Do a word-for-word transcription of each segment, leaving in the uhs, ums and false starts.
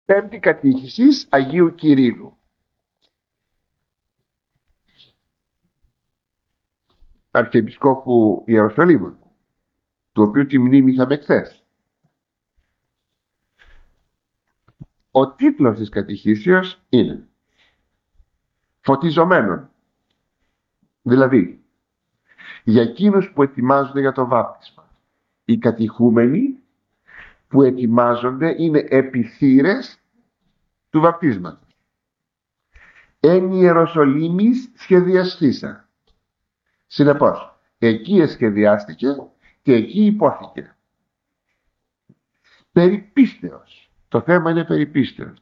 Πέμπτη κατήχησης Αγίου Κυρίλλου. Αρχιεπισκόπου Ιεροσολύμου, του οποίου τη μνήμη είχαμε χθες. Ο τίτλος της κατηχήσεως είναι «Φωτιζομένων», δηλαδή για εκείνους που ετοιμάζονται για το βάπτισμα. Οι κατηχούμενοι που ετοιμάζονται είναι επιθύρες του βαπτίσματος. Εν Ιεροσολύμης σχεδιαστήσα. Συνεπώς, εκεί εσχεδιάστηκε και εκεί υπόθηκε. Περί πίστεως. Το θέμα είναι περί πίστεως.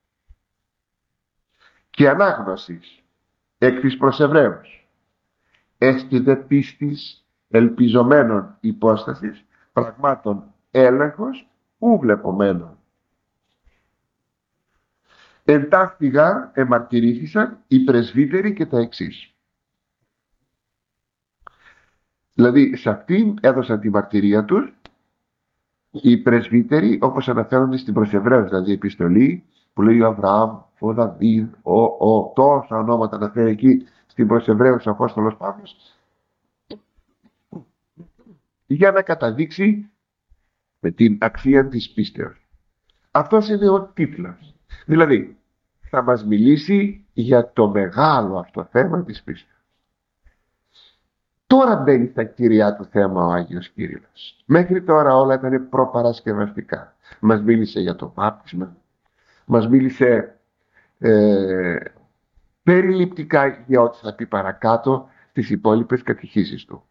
Και ανάγνωσης εκ της προσευρέως. Έστι δε πίστης ελπιζομένων υπόστασης, πραγμάτων έλεγχος ου βλεπομένων. Εν ταύτη γάρ εμαρτυρήθησαν οι πρεσβύτεροι και τα εξής. Δηλαδή σε αυτήν έδωσαν τη μαρτυρία τους οι πρεσβύτεροι, όπως αναφέρονται στην προσεβραίωση, δηλαδή η επιστολή που λέει ο Αβραάμ, ο Δαβίδ, ο, ο, τόσα ονόματα αναφέρει εκεί στην προσεβραίωση ο Απόστολος Παύλος, για να καταδείξει με την αξία της πίστεως. Αυτός είναι ο τίτλος. Δηλαδή θα μας μιλήσει για το μεγάλο αυτό θέμα της πίστεως. Τώρα μπαίνει στα κύρια του θέμα ο Άγιος Κύριλλος. Μέχρι τώρα όλα ήταν προπαρασκευαστικά. Μας μίλησε για το βάπτισμα, μας μίλησε ε, περιληπτικά για ό,τι θα πει παρακάτω στις υπόλοιπες κατηχήσεις του.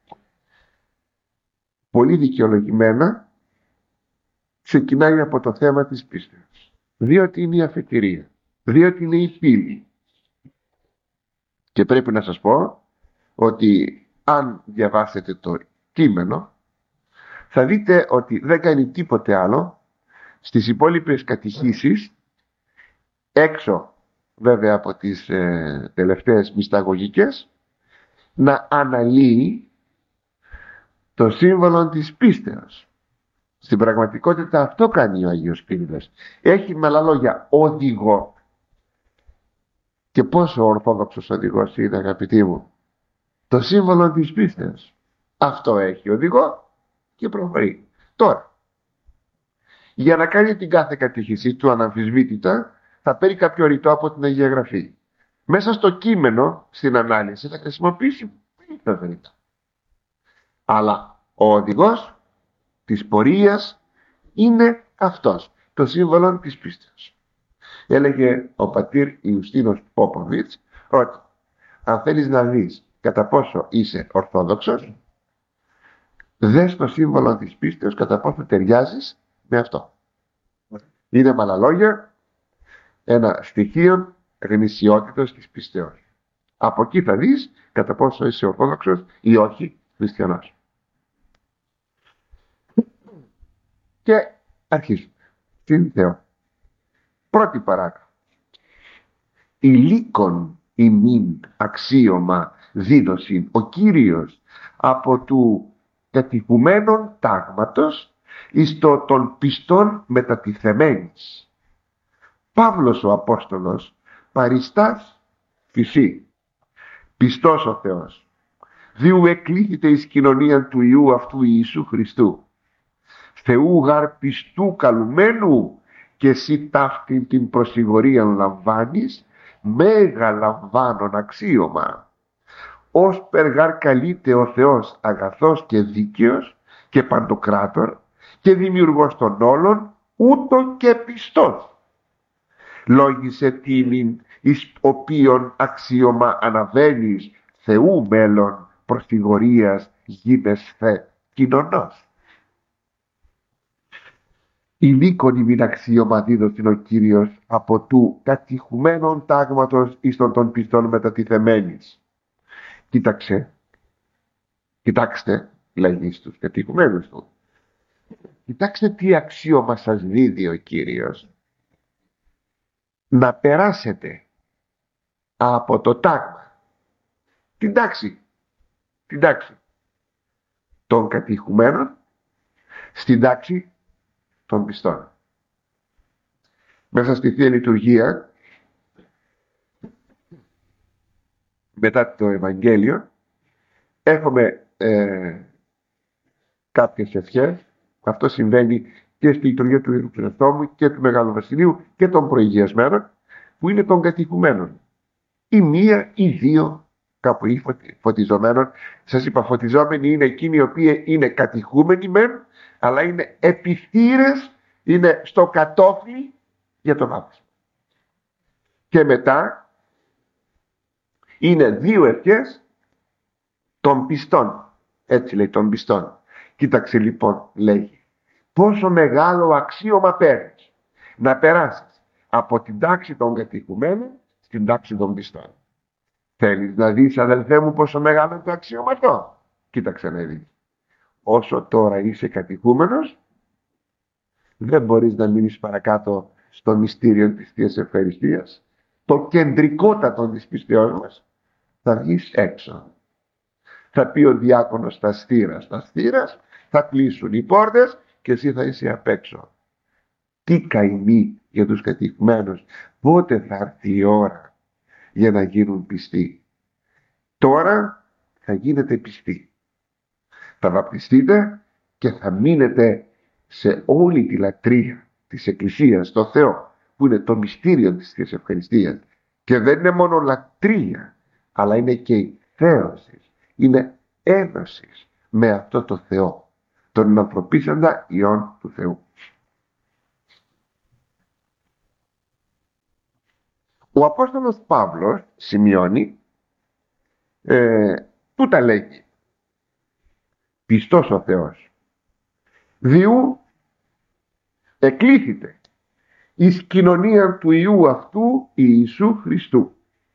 Πολύ δικαιολογημένα ξεκινάει από το θέμα της πίστεως. Διότι είναι η αφετηρία, διότι είναι η πύλη. Και πρέπει να σας πω ότι αν διαβάσετε το κείμενο θα δείτε ότι δεν κάνει τίποτε άλλο στις υπόλοιπες κατηχήσεις, έξω βέβαια από τις ε, τελευταίες μυσταγωγικές, να αναλύει το σύμβολο της πίστεως. Στην πραγματικότητα αυτό κάνει ο Άγιος Κύριλλος. Έχει με άλλα λόγια οδηγό. Και πόσο ορθόδοξος οδηγός είναι, αγαπητοί μου? Το σύμβολο της πίστεως. Αυτό έχει οδηγό και προχωρεί. Τώρα, για να κάνει την κάθε κατήχηση του αναμφισβήτητα, θα παίρνει κάποιο ρητό από την Αγία Γραφή. Μέσα στο κείμενο, στην ανάλυση, θα χρησιμοποιήσει τα ρητά. Αλλά ο οδηγός της πορείας είναι αυτός, το σύμβολο της πίστεως. Έλεγε ο πατήρ Ιουστίνος Πόποβιτς ότι αν θέλεις να δεις κατά πόσο είσαι ορθόδοξος, δες το σύμβολο της πίστεως κατά πόσο ταιριάζεις με αυτό. Είναι με άλλα λόγια ένα στοιχείο γνησιότητας της πίστεως. Από εκεί θα δεις κατά πόσο είσαι ορθόδοξος ή όχι χριστιανός. Και αρχίζουμε. Συν Θεό. Πρώτη παράγραφο. Ηλίκον ημίν αξίωμα δίδωσιν ο Κύριος από του κατηχουμένων τάγματος εις το των πιστών μετατιθεμένης. Παύλος ο Απόστολος παριστάς φυσί. Πιστός ο Θεός. Διού εκλήθητε εις κοινωνία του Υιού αυτού Ιησού Χριστού. Θεού γαρ πιστού καλουμένου και εσύ ταύτην την προσιγορίαν λαμβάνεις, μέγα λαμβάνον αξίωμα. Ως περγάρ καλείται ο Θεός αγαθός και δίκαιος και παντοκράτορ και δημιουργός των όλων, ούτω και πιστός. Λόγισε τίμην εις οποίον αξίωμα αναβαίνεις, Θεού μέλλον προσιγορίας γίνεσθε κοινωνός. Ηλίκον ημίν αξίωμα δίδωσιν ο Κύριος από του κατηχουμένων τάγματος εις των των πιστών μετατιθεμένης. Κοίταξε, κοιτάξτε, λέγει στους κατηχουμένους του, κοιτάξτε τι αξίωμα σας δίδει ο Κύριος. Να περάσετε από το τάγμα, την τάξη, την τάξη των κατηχουμένων στην τάξη των πιστών. μέσα στη Θεία Λειτουργία, μετά το Ευαγγέλιο, έχουμε ε, κάποιες ευχές. Αυτό συμβαίνει και στη λειτουργία του Ιερού Χρυσόστομου και του Μεγάλου Βασιλείου και των προηγιασμένων, που είναι των κατοικουμένων. Ή μία ή δύο κάπου ή φωτιζομένων. Σας είπα, φωτιζόμενοι είναι εκείνοι οι οποίοι είναι κατοικούμενοι μεν, αλλά είναι επιθύρες, είναι στο κατόφλι για το βάπτισμα. Και μετά είναι δύο ευχές των πιστών. Έτσι λέει, των πιστών. Κοίταξε λοιπόν, λέγει, πόσο μεγάλο αξίωμα παίρνεις να περάσεις από την τάξη των κατοικουμένων στην τάξη των πιστών. Θέλεις να δεις, αδελφέ μου, πόσο μεγάλο είναι το αξίωμα αυτό? Κοίταξε να δεις. Όσο τώρα είσαι κατοικούμενος, δεν μπορείς να μείνεις παρακάτω στο μυστήριο της Θείας Ευχαριστίας, το κεντρικότατο της πίστεώς μας. Θα βγεις έξω. Θα πει ο διάκονος στα στήρα, στα στήρα, θα κλείσουν οι πόρτες και εσύ θα είσαι απ' έξω. Τι καημή για τους κατοικμένους. Πότε θα έρθει η ώρα για να γίνουν πιστοί? Τώρα θα γίνετε πιστοί. Θα βαπτιστείτε και θα μείνετε σε όλη τη λατρεία της Εκκλησίας, στο Θεό, που είναι το μυστήριο της Θείας Ευχαριστίας. Και δεν είναι μόνο λατρεία, αλλά είναι και η θέωση. Είναι ένωση με αυτό το Θεό, τον ανθρωπίσαντα Υιόν του Θεού. Ο Απόστολος Παύλος σημειώνει, ε, που τα λέγει, πιστός ο Θεός, διού εκλήθητε εις κοινωνία του Υιού αυτού Ιησού Χριστού.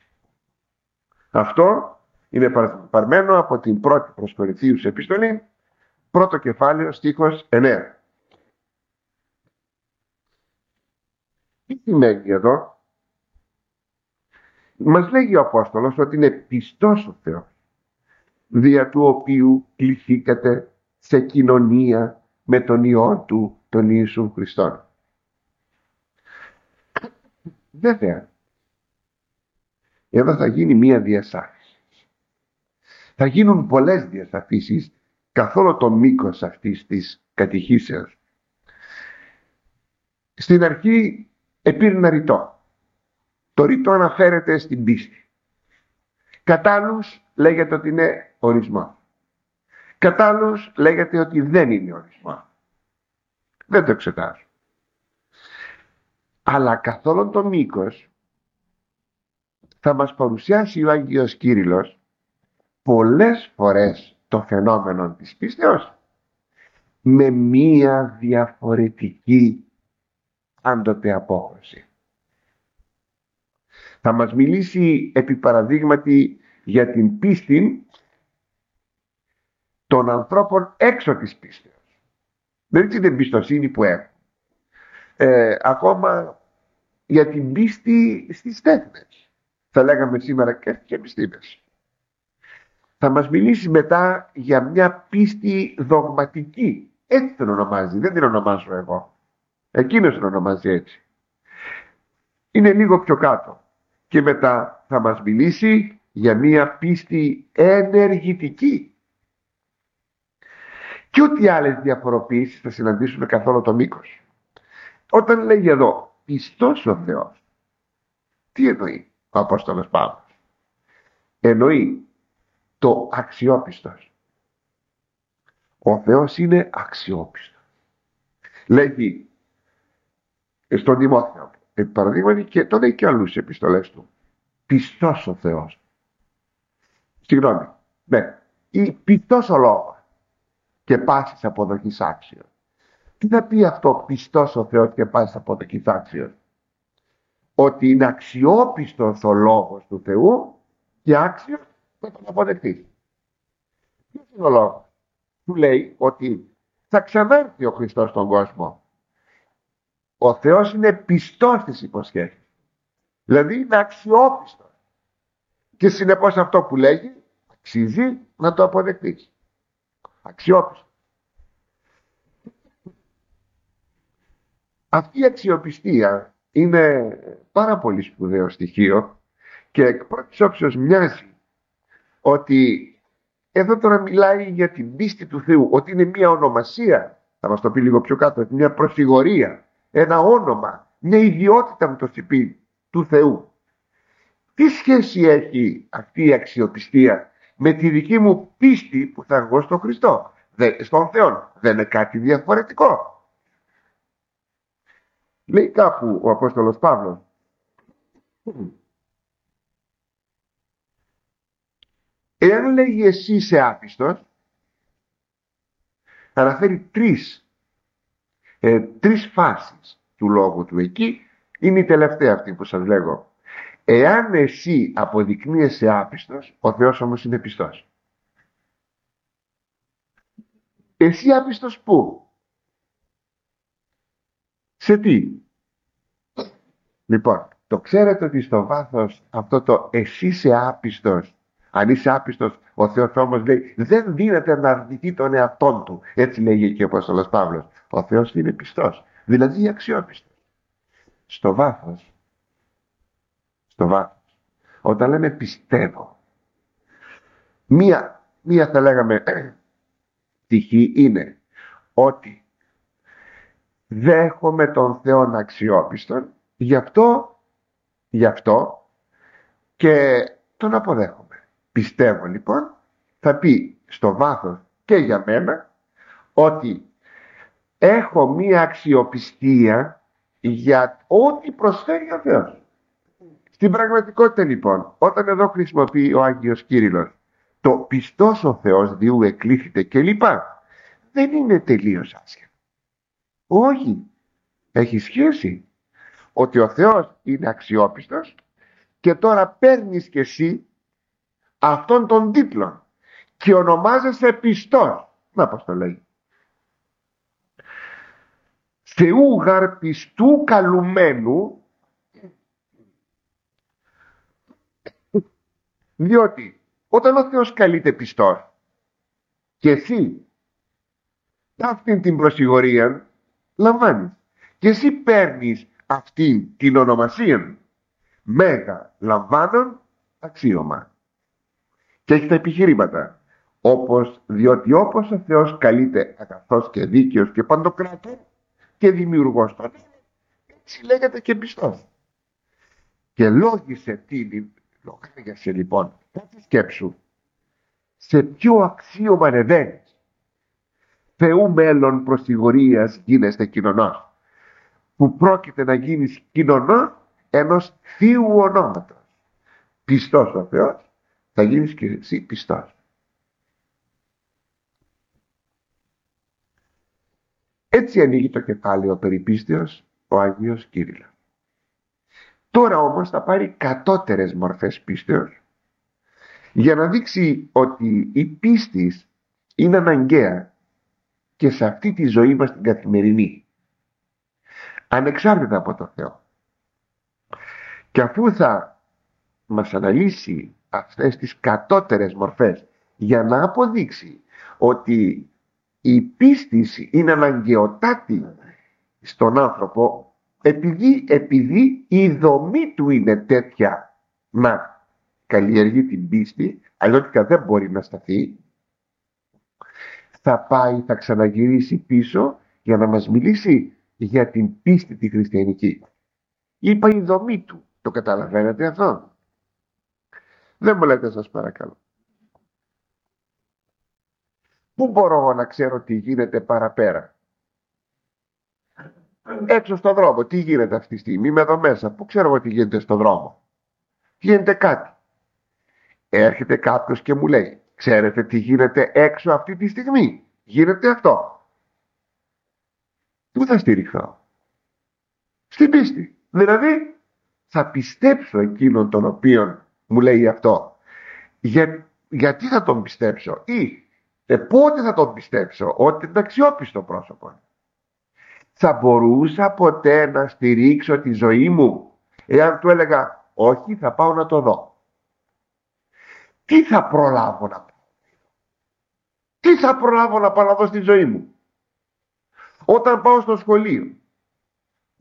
Αυτό είναι παρμένο από την πρώτη προς Κορινθίους επιστολή, πρώτο κεφάλαιο, στίχος εννέα. Τι σημαίνει εδώ? Μας λέγει ο Απόστολος ότι είναι πιστός ο Θεός, δια του οποίου κληθήκατε σε κοινωνία με τον Υιό του, τον Ιησού Χριστόν. Βέβαια, εδώ θα γίνει μία διασάφηση. Θα γίνουν πολλές διασαφήσεις καθ' όλο το μήκος αυτής της κατηχήσεως. Στην αρχή επήρνα ρητό. Το ρητό αναφέρεται στην πίστη. Κατά άλλους λέγεται ότι είναι ορισμό. Κατά άλλους λέγεται ότι δεν είναι ορισμό. Δεν το εξετάζω. Αλλά καθ' όλο το μήκος θα μας παρουσιάσει ο Άγιος Κύριλλος πολλές φορές το φαινόμενο της πίστεως με μία διαφορετική άντοτε απόχρωση. Θα μας μιλήσει επί παραδείγματι για την πίστη των ανθρώπων έξω της πίστεως. Δεν είναι την εμπιστοσύνη που έχουν. Ε, ακόμα για την πίστη στις τέχνες. Θα λέγαμε σήμερα και στις επιστήμες. Θα μας μιλήσει μετά για μια πίστη δογματική. Έτσι την ονομάζει, δεν την ονομάζω εγώ. Εκείνος την ονομάζει έτσι. Είναι λίγο πιο κάτω. Και μετά θα μας μιλήσει για μια πίστη ενεργητική. Και ό,τι άλλες διαφοροποιήσεις θα συναντήσουμε καθ' όλο το μήκος. Όταν λέγει εδώ πιστός ο Θεός, τι εννοεί ο Απόστολος Παύλος? Εννοεί το αξιόπιστος. Ο Θεός είναι αξιόπιστος. Λέγει στον Τιμόθεο, επί παραδείγματι, και το λέει και άλλους επιστολές του, πιστός ο Θεός. Συγγνώμη, ναι, ή πιστός ο λόγος και πάσης αποδοχής άξιος. Τι θα πει αυτό, πιστός ο Θεός και πάσης αποδοχής άξιος? Ότι είναι αξιόπιστος ο λόγος του Θεού και άξιος να τον αποδεχτεί. Ποιος είναι ο λόγος? Του λέει ότι θα ξανάρθει ο Χριστός στον κόσμο. Ο Θεός είναι πιστός στις υποσχέσεις. Δηλαδή είναι αξιόπιστος. Και συνεπώς αυτό που λέγει αξίζει να το αποδεχτείς. Αξιόπιστος. Αυτή η αξιοπιστία είναι πάρα πολύ σπουδαίο στοιχείο και εκ πρώτης όψεως μοιάζει ότι εδώ τώρα μιλάει για την πίστη του Θεού, ότι είναι μια ονομασία, θα μας το πει λίγο πιο κάτω, μια προσιγωρία, ένα όνομα, μια ιδιότητα με το πει του Θεού. Τι σχέση έχει αυτή η αξιοπιστία με τη δική μου πίστη που θα έχω στον Χριστό, στον Θεό? Δεν είναι κάτι διαφορετικό? Λέει κάπου ο Απόστολος Παύλος, εάν λέγει εσύ είσαι άπιστος, αναφέρει τρεις, ε, τρεις φάσεις του λόγου του εκεί. Είναι η τελευταία αυτή που σας λέγω. Εάν εσύ αποδεικνύεσαι άπιστος, ο Θεός όμως είναι πιστός. Εσύ άπιστος πού? Σε τι? Λοιπόν, το ξέρετε ότι στο βάθος αυτό το εσύ είσαι άπιστος, αν είσαι άπιστος, ο Θεός όμως λέει δεν δίνεται να αρνηθεί τον εαυτόν του. Έτσι λέγει και ο Απόστολος Παύλος. Ο Θεός είναι πιστός, δηλαδή αξιόπιστος. Στο βάθος, στο βάθος, όταν λέμε πιστεύω, μία, μία θα λέγαμε τυχή είναι ότι δέχομαι τον Θεό αξιόπιστον, γι' αυτό, γι' αυτό και τον αποδέχομαι. Πιστεύω λοιπόν, θα πει στο βάθος και για μένα, ότι έχω μία αξιοπιστία για ό,τι προσφέρει ο Θεός. Στην πραγματικότητα λοιπόν, όταν εδώ χρησιμοποιεί ο Άγιος Κύριλλος το πιστός ο Θεός διού εκλήθητε κλπ, δεν είναι τελείως άσχετο. Όχι, έχει σχέση ότι ο Θεός είναι αξιόπιστος και τώρα παίρνεις και εσύ αυτόν τον τίτλο και ονομάζεσαι πιστός. Να πως το λέει. Θεού γαρ πιστού καλουμένου, διότι όταν ο Θεός καλείται πιστός και εσύ αυτήν την προσιγωρία λαμβάνεις και εσύ παίρνεις αυτήν την ονομασία, μέγα λαμβάνων αξίωμα. Και έχει τα επιχειρήματα, όπως, διότι όπως ο Θεός καλείται αγαθός και δίκαιος και παντοκράτορ και δημιουργός των, έτσι λέγεται και πιστός. Και λόγισε την, λογάριασε λοιπόν, κάθε σκέψου, σε ποιο αξίωμα ανεβαίνεις. Θεού μέλλον προσιγωρίας γίνεστε κοινωνός, που πρόκειται να γίνεις κοινωνός ενός θείου ονόματος. Πιστός ο Θεός, θα γίνεις και εσύ πιστός. Έτσι ανοίγει το κεφάλαιο περί πίστεως ο Άγιος Κύριλλος. Τώρα όμως θα πάρει κατώτερες μορφές πίστεως για να δείξει ότι η πίστη είναι αναγκαία και σε αυτή τη ζωή μας την καθημερινή, ανεξάρτητα από το Θεό. Και αφού θα μας αναλύσει αυτές τις κατώτερες μορφές για να αποδείξει ότι η πίστη είναι αναγκαιοτάτη στον άνθρωπο, επειδή, επειδή η δομή του είναι τέτοια να καλλιεργεί την πίστη, αλλιώτικα δεν μπορεί να σταθεί, θα πάει, θα ξαναγυρίσει πίσω για να μας μιλήσει για την πίστη τη χριστιανική. Είπα η δομή του. Το καταλαβαίνετε αυτό? Δεν μου λέτε σας παρακαλώ. Πού μπορώ εγώ να ξέρω τι γίνεται παραπέρα? Έξω στον δρόμο. Τι γίνεται αυτή τη στιγμή? Είμαι εδώ μέσα. Πού ξέρω εγώ τι γίνεται στον δρόμο? Γίνεται κάτι. Έρχεται κάποιος και μου λέει, ξέρετε τι γίνεται έξω αυτή τη στιγμή? Γίνεται αυτό. Πού θα στηριχθώ? Στην πίστη. Δηλαδή θα πιστέψω εκείνον τον οποίον μου λέει αυτό. Για, γιατί θα τον πιστέψω? Ή ε, πότε θα τον πιστέψω? Ότι είναι αξιόπιστο πρόσωπο. Θα μπορούσα ποτέ να στηρίξω τη ζωή μου εάν του έλεγα όχι, θα πάω να το δω? Τι θα προλάβω να πάω? Τι θα προλάβω να πάω να δω στη ζωή μου? Όταν πάω στο σχολείο,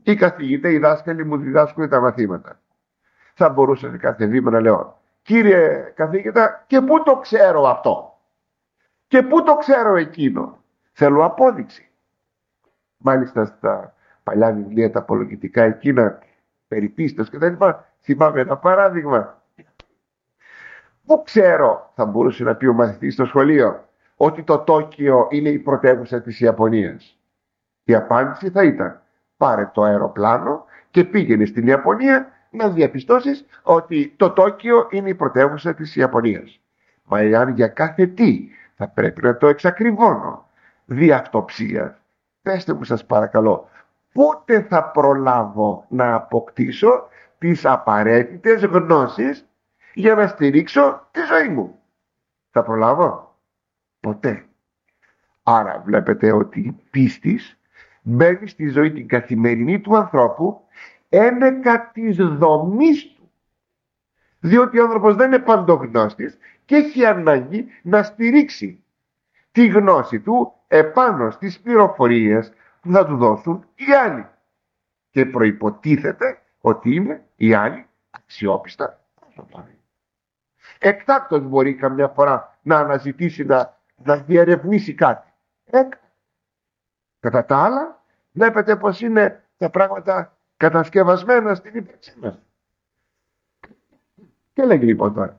Οι καθηγητές, οι δάσκαλοι μου διδάσκουν τα μαθήματα. Θα μπορούσα σε κάθε βήμα να λέω, κύριε καθηγητά, και πού το ξέρω αυτό, και πού το ξέρω εκείνο. Θέλω απόδειξη. Μάλιστα στα παλιά βιβλία, τα απολογητικά εκείνα, περί πίστεως και τα λοιπά, θυμάμαι ένα παράδειγμα. Πού ξέρω, θα μπορούσε να πει ο μαθητής στο σχολείο, ότι το Τόκιο είναι η πρωτεύουσα της Ιαπωνίας. Η απάντηση θα ήταν, πάρε το αεροπλάνο και πήγαινε στην Ιαπωνία να διαπιστώσεις ότι το Τόκιο είναι η πρωτεύουσα της Ιαπωνίας. Μα εάν για κάθε τι θα πρέπει να το εξακριβώνω δι' αυτοψίας, πέστε μου σας παρακαλώ, πότε θα προλάβω να αποκτήσω τις απαραίτητες γνώσεις για να στηρίξω τη ζωή μου? Θα προλάβω? Ποτέ. Άρα βλέπετε ότι η πίστης μπαίνει στη ζωή την καθημερινή του ανθρώπου ένεκα της δομής του. Διότι ο άνθρωπος δεν είναι παντογνώστης και έχει ανάγκη να στηρίξει τη γνώση του επάνω στις πληροφορίες που θα του δώσουν οι άλλοι. Και προϋποτίθεται ότι είναι οι άλλοι αξιόπιστα πρόσωπα. Εκτάκτως μπορεί καμιά φορά να αναζητήσει, να, να διερευνήσει κάτι. Εκτάκτως. Κατά τα άλλα, βλέπετε πως είναι τα πράγματα κατασκευασμένα στην ύπαρξή μας. Και λέγει λοιπόν τώρα,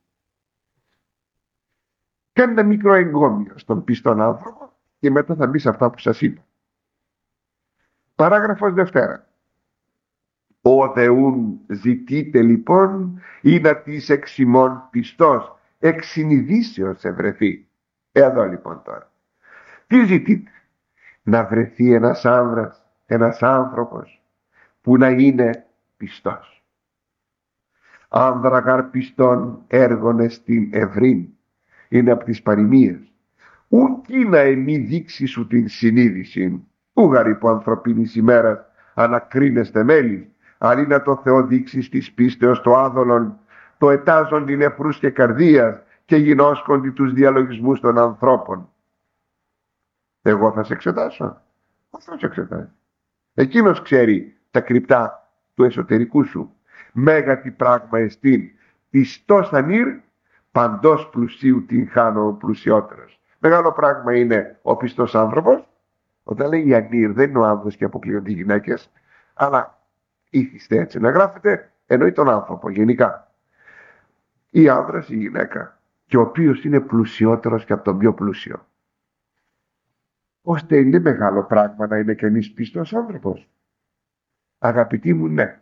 κάνει ένα μικρό εγκόμιο στον πιστόν άνθρωπο και μετά θα μπει σε αυτά που σας είπα. Παράγραφος Δευτέρα. Ο Θεούν ζητείτε λοιπόν ή να της εξημών πιστός εξ συνειδήσεως ευρεθεί. Εδώ λοιπόν τώρα. Τι ζητείτε? Να βρεθεί ένας άνδρας, ένας άνθρωπος που να είναι πιστός. Άνδρα γαρ πιστών έργων εστιν ευρύν, είναι από τις παροιμίες. Ούν κείνα εμεί δείξει σου την συνείδηση, ούγαρ υπό ανθρωπίνης ημέρας ανακρίνεστε μέλη, αν να το Θεό δείξεις της πίστεως το άδολον, το ετάζον την νεφρούς και καρδίας και γινώσκοντι τους διαλογισμούς των ανθρώπων. Εγώ θα σε εξετάσω. Αυτό σε εξετάζει. Εκείνος ξέρει τα κρυπτά του εσωτερικού σου. Μέγα τι πράγμα εστίν, πιστός ανήρ, παντός πλουσίου την χάνω ο πλουσιότερος. Μεγάλο πράγμα είναι ο πιστός άνθρωπος. Όταν λέει ανήρ, δεν είναι ο άνδρας και αποκλείονται οι γυναίκες, αλλά ήθιστε έτσι να γράφετε, εννοεί τον άνθρωπο γενικά. Ή άνδρας ή γυναίκα, και ο οποίος είναι πλουσιότερος και από τον πιο πλούσιο. Ώστε είναι μεγάλο πράγμα να είναι κανείς πιστός άνθρωπος. Αγαπητοί μου, ναι.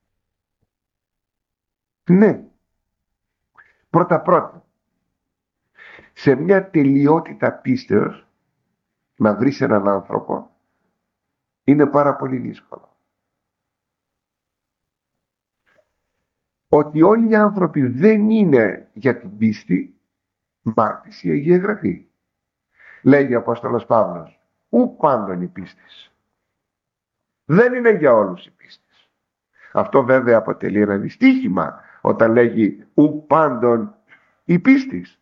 Ναι. Πρώτα πρώτα, σε μια τελειότητα πίστεως να βρεις έναν άνθρωπο είναι πάρα πολύ δύσκολο. Ότι όλοι οι άνθρωποι δεν είναι για την πίστη, μάρτυση η Αγία Γραφή. Λέγει ο Απόστολος Παύλος, ου πάντων η πίστης. Δεν είναι για όλους η πίστης. Αυτό βέβαια αποτελεί ένα δυστύχημα όταν λέγει ου πάντων η πίστης.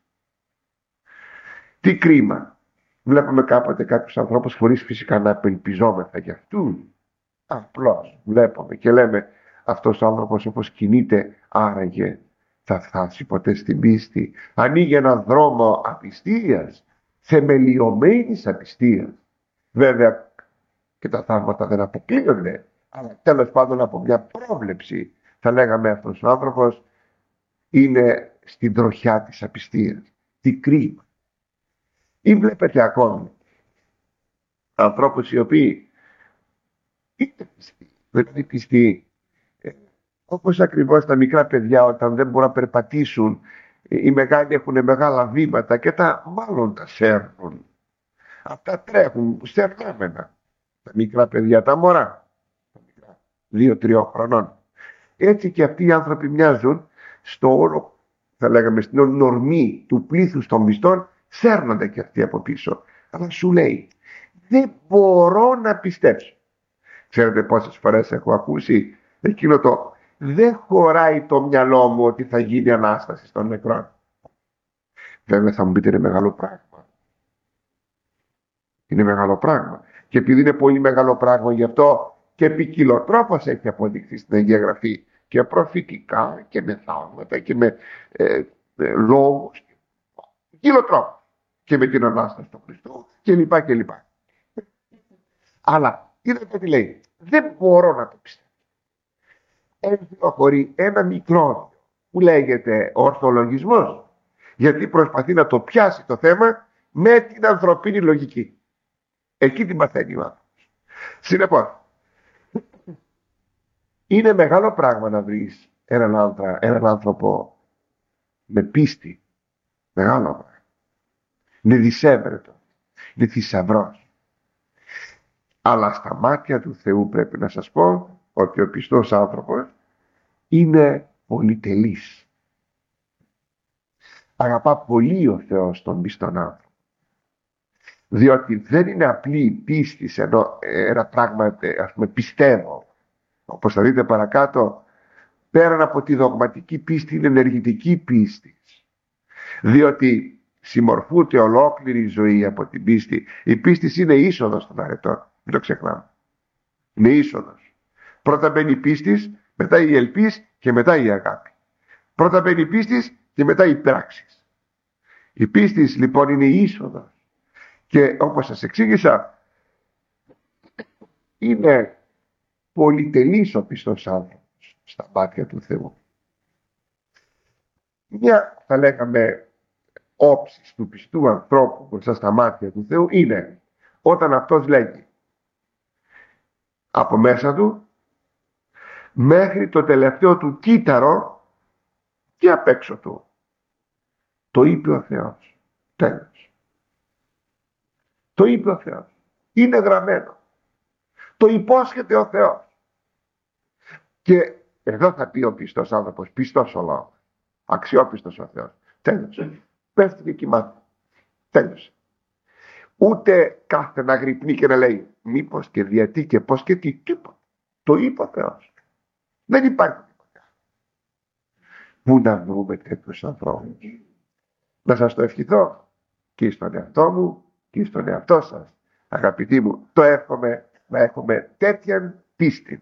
Τι κρίμα. Βλέπουμε κάποτε κάποιους ανθρώπους χωρίς φυσικά να απελπιζόμεθα για αυτούς. Απλώς βλέπουμε και λέμε, αυτός ο άνθρωπος όπως κινείται άραγε θα φτάσει ποτέ στην πίστη? Ανοίγει έναν δρόμο απιστίας, θεμελιωμένης απιστίας. Βέβαια και τα θαύματα δεν αποκλείονται, αλλά τέλος πάντων από μια πρόβλεψη θα λέγαμε αυτός ο άνθρωπος είναι στην τροχιά της απιστίας. Τι κρίμα. Ή βλέπετε ακόμη ανθρώπους οι οποίοι είτε πιστοί, δηλαδή πιστοί, ε, όπως ακριβώς τα μικρά παιδιά όταν δεν μπορούν να περπατήσουν, οι μεγάλοι έχουν μεγάλα βήματα και τα μάλλον τα σέρνουν. Αυτά τρέχουν σερνάμενα. Τα μικρά παιδιά, τα μωρά, δύο-τριών χρονών. Έτσι και αυτοί οι άνθρωποι μοιάζουν στο όλο, θα λέγαμε, στην ορμή του πλήθους των πιστών, σέρνονται και αυτοί από πίσω. Αλλά σου λέει, δεν μπορώ να πιστέψω. Ξέρετε πόσες φορές έχω ακούσει εκείνο το, δεν χωράει το μυαλό μου ότι θα γίνει Ανάσταση των νεκρών. Βέβαια θα μου πείτε είναι μεγάλο πράγμα. Είναι μεγάλο πράγμα. Και επειδή είναι πολύ μεγάλο πράγμα, γι' αυτό και ποικιλοτρόπως έχει αποδειχθεί στην Αγία Γραφή, και προφητικά και με θαύματα και με ε, ε, λόγους, ποικιλοτρόπως, και με την Ανάσταση του Χριστού κλπ. κλπ. Αλλά είδατε τι λέει, δεν μπορώ να το πιστεύω. Εμφυλοχωρεί ένα μικρό που λέγεται ορθολογισμός, γιατί προσπαθεί να το πιάσει το θέμα με την ανθρωπίνη λογική. Εκεί την παθαίνει ο άνθρωπος. Συνεπώς, είναι μεγάλο πράγμα να βρεις έναν, άνθρω, έναν άνθρωπο με πίστη. Μεγάλο πράγμα. Είναι δισεύρετο. Είναι θησαυρός. Αλλά στα μάτια του Θεού πρέπει να σας πω ότι ο πιστός άνθρωπος είναι πολυτελής. Αγαπά πολύ ο Θεός τον πιστόν άνθρωπο. Διότι δεν είναι απλή πίστη σε ένα πράγμα, ας πούμε, πιστεύω. Όπως θα δείτε παρακάτω, πέραν από τη δογματική πίστη είναι ενεργητική πίστη. Διότι συμμορφούνται ολόκληρη η ζωή από την πίστη. Η πίστη είναι είσοδος στον αρετό. Μην το ξεχνάμε. Είναι είσοδος. Πρώτα μπαίνει η πίστη, μετά η ελπίς και μετά η αγάπη. Πρώτα μπαίνει η πίστη και μετά η πράξεις. Η πίστη λοιπόν είναι η είσοδος. Και όπως σας εξήγησα, είναι πολυτελής ο πιστός άνθρωπος στα μάτια του Θεού. Μια, θα λέγαμε, όψης του πιστού ανθρώπου μπροστά στα μάτια του Θεού είναι όταν αυτός λέγει από μέσα του μέχρι το τελευταίο του κύτταρο και απ' έξω του, το είπε ο Θεός. Τέλος. Το είπε ο Θεός. Είναι γραμμένο. Το υπόσχεται ο Θεός. Και εδώ θα πει ο πιστός άνθρωπος, πιστός ο λόγος, αξιόπιστος ο Θεός. Τέλος. Πέφτει και κοιμάται. Τέλος. Ούτε κάθε να γρυπνεί και να λέει μήπως και γιατί και πώς και τι, τίποτα. Το είπε ο Θεός. Δεν υπάρχει τίποτα. Πού να βρούμε τέτοιους ανθρώπους? Να σας το ευχηθώ και στον εαυτό μου και στον εαυτό σας, αγαπητοί μου. Το εύχομαι να έχουμε τέτοια πίστη.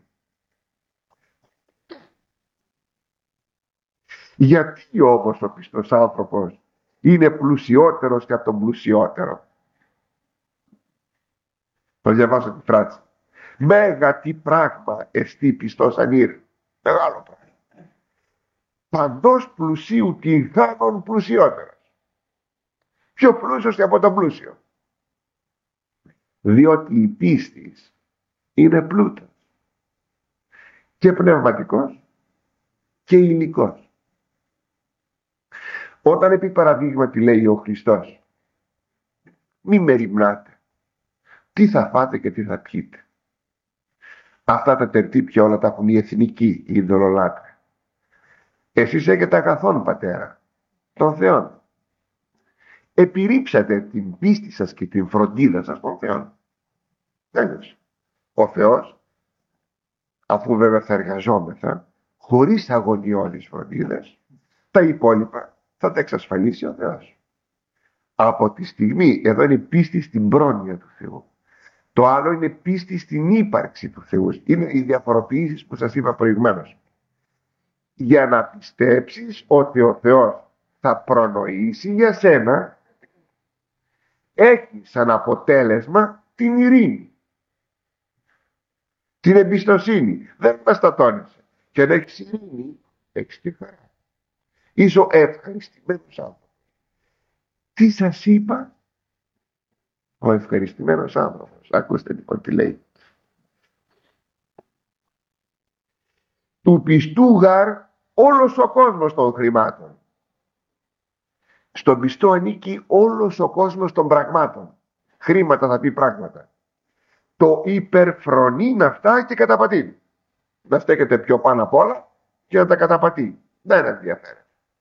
Γιατί όμως ο πιστός άνθρωπος είναι πλουσιότερος και από τον πλουσιότερο? Θα διαβάσω τη φράση. Μέγα τι πράγμα εστί πιστός ανήρ. Μεγάλο πράγμα. Παντός πλουσίου την χάνων πλουσιότερος. Πιο πλούσιος και από τον πλούσιο. Διότι η πίστη είναι πλούτος. Και πνευματικός και υλικός. Όταν επί παραδείγματι λέει ο Χριστός, μη μεριμνάτε, τι θα φάτε και τι θα πιείτε. Αυτά τα τερτύπια όλα τα έχουν οι εθνικοί, οι ειδωλολάτρες. Εσείς έχετε αγαθόν πατέρα, τον Θεό. Επιρρύψατε την πίστη σας και την φροντίδα σας στον Θεό. Τέλος. Ο Θεός, αφού βέβαια θα εργαζόμεθα, χωρίς αγωνιώδεις φροντίδες, τα υπόλοιπα θα τα εξασφαλίσει ο Θεός. Από τη στιγμή, εδώ είναι πίστη στην πρόνοια του Θεού. Το άλλο είναι πίστη στην ύπαρξη του Θεού. Είναι οι διαφοροποιήσεις που σας είπα προηγουμένως. Για να πιστέψεις ότι ο Θεός θα προνοήσει για σένα, έχει σαν αποτέλεσμα την ειρήνη, την εμπιστοσύνη. Δεν μας τα τόνισε. Και να έχεις ειρήνη, έχεις τη χαρά. Είσαι ο ευχαριστημένος άνθρωπος. Τι σας είπα? Ο ευχαριστημένος άνθρωπος. Ακούστε λοιπόν τι λέει. Του πιστού γαρ όλος ο κόσμος των χρημάτων. Στον πιστό ανήκει όλος ο κόσμος των πραγμάτων. Χρήματα θα πει πράγματα. Το υπερφρονεί να αυτά και καταπατεί. Να στέκεται πιο πάνω απ' όλα και να τα καταπατεί. Δεν ενδιαφέρει.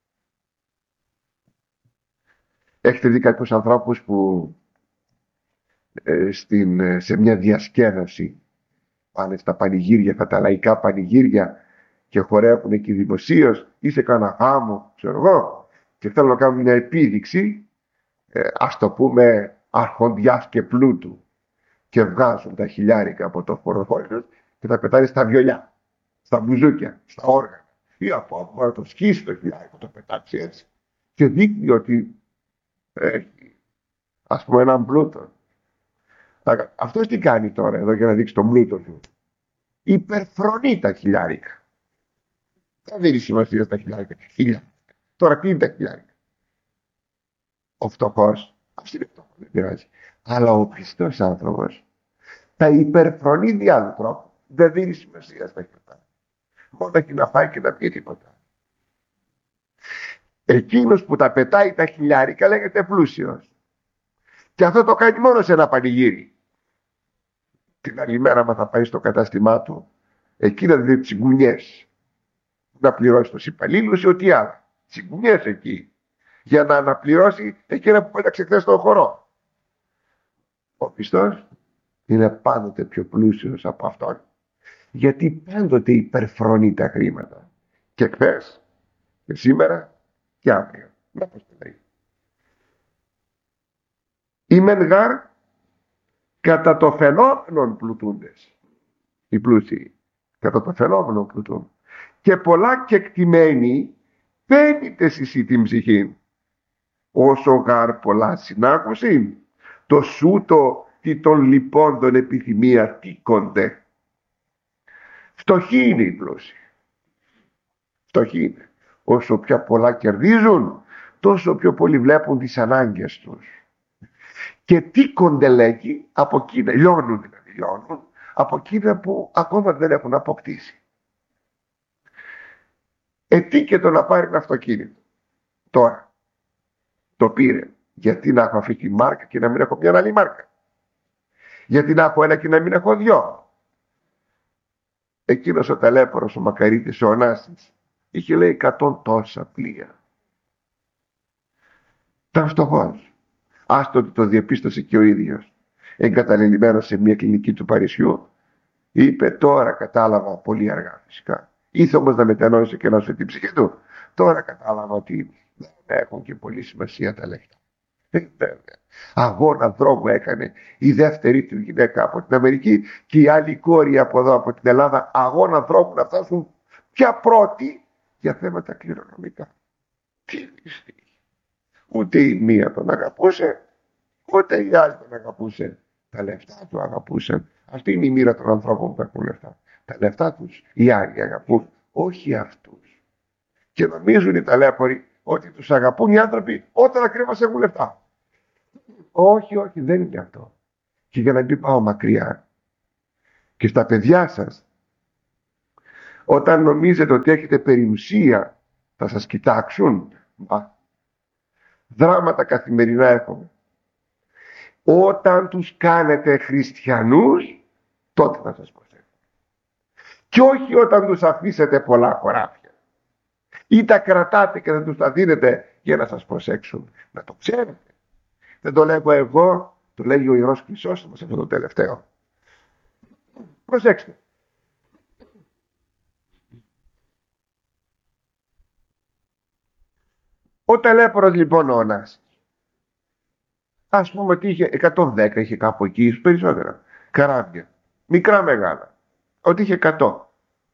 Έχετε δει κάποιους ανθρώπους που ε, στην, σε μια διασκέδαση πάνε στα πανηγύρια, αυτά τα λαϊκά πανηγύρια και χορεύουν εκεί δημοσίως ή σε κάνα γάμο, ξέρω εγώ, και θέλουν να κάνουν μια επίδειξη, ε, ας το πούμε αρχοντιάς και πλούτου, και βγάζουν τα χιλιάρικα από το φοροφόρο τους και τα πετάει στα βιολιά, στα μπουζούκια, στα όργανα. Ή από όπου να το σκίσει το χιλιάρικο, το πετάξει έτσι. Και δείχνει ότι έχει, ας πούμε, έναν πλούτο. Αυτός τι κάνει τώρα εδώ για να δείξει τον πλούτο του? Υπερφρονεί τα χιλιάρικα. Δεν δίνει σημασία στα χιλιάρικα. Χιλιά. Τώρα τι είναι τα χιλιάρικα? Ο φτωχός, αυτή είναι φτωχός, δεν πειράζει. Αλλά ο πιστός άνθρωπος τα υπερφρονεί δι' άλλου τρόπου. Δεν δίνει σημασία στα χιλιάρικα. Μόνο έχει να φάει και να πει τίποτα. Εκείνος που τα πετάει τα χιλιάρικα λέγεται πλούσιος. Και αυτό το κάνει μόνο σε ένα πανηγύρι. Την άλλη μέρα, μα θα πάει στο κατάστημά του, εκεί να δει τσιγκουνιές. Να πληρώσει τους υπαλλήλους ή ό,τι άλλο. Τσιγκουνιές εκεί. Για να αναπληρώσει εκείνα που πέταξε χθες στον χορό. Ο πιστός είναι πάντοτε πιο πλούσιος από αυτόν. Γιατί πάντοτε υπερφρονεί τα χρήματα. Και χθες, και σήμερα, και αύριο. Να πώς το λέει. Οι μεν γάρ κατά το φαινόμενο πλουτούντες. Οι πλούσιοι κατά το φαινόμενο πλουτούν. Και πολλά κεκτημένοι πένιτες εσύ την ψυχή. Όσο γάρ πολλά συνάκουσιν, το σούτο τι των λιπώντων επιθυμία τίκονται. Φτωχοί είναι οι πλούσιοι. Φτωχοί είναι. Όσο πιο πολλά κερδίζουν, τόσο πιο πολύ βλέπουν τις ανάγκες τους. Και τίκονται, λέγει, από εκείνα, λιώνουν δηλαδή, λιώνουν, από εκείνα που ακόμα δεν έχουν αποκτήσει. Ετίκετο να πάρει ένα αυτοκίνητο. Τώρα, το πήρε. Γιατί να έχω αυτή τη μάρκα και να μην έχω μια άλλη μάρκα? Γιατί να έχω ένα και να μην έχω δυο? Εκείνος ο ταλέπορος, ο Μακαρίτης, ο Ωνάσης, είχε, λέει, εκατόν τόσα πλοία. Ήταν φτωχός. Άστο ότι το διαπίστωσε και ο ίδιος. Εγκαταλελειμμένος σε μια κλινική του Παρισιού, είπε, τώρα κατάλαβα, πολύ αργά φυσικά. Ήθελε όμως να μετανόησε και να σου την ψυχή του. Τώρα κατάλαβα ότι δεν έχουν και πολύ σημασία τα λεφτά. Αγώνα δρόμου έκανε η δεύτερη του γυναίκα από την Αμερική και η άλλη κόρη από εδώ από την Ελλάδα. Αγώνα δρόμου να φτάσουν πια πρώτοι για θέματα κληρονομικά. Τι λύση. Ούτε η μία τον αγαπούσε, ούτε η άλλη τον αγαπούσε. Τα λεφτά του αγαπούσαν. Αυτή είναι η μοίρα των ανθρώπων που έχουν λεφτά. Τα λεφτά τους οι άλλοι αγαπούν, όχι αυτούς. Και νομίζουν οι ταλέποροι ότι τους αγαπούν οι άνθρωποι όταν ακριβώς έχουν λεφτά. Όχι, όχι, δεν είναι αυτό. Και για να μην πάω μακριά, και στα παιδιά σας, όταν νομίζετε ότι έχετε περιουσία, θα σας κοιτάξουν. Μα, δράματα καθημερινά έχουμε. Όταν τους κάνετε χριστιανούς, τότε θα σας προσέχουν. Και όχι όταν τους αφήσετε πολλά χωράφια. Ή τα κρατάτε και δεν τους τα δίνετε για να σας προσέξουν. Να το ξέρετε. Δεν το λέγω εγώ, το λέγει ο Ιερός Χρυσόστομος αυτό το τελευταίο. Προσέξτε. Ο ταλέπορος λοιπόν ο Ωνάσης, ας πούμε ότι είχε εκατόν δέκα, είχε κάπου εκεί, ίσως περισσότερα καράβια, μικρά μεγάλα, ότι είχε εκατό.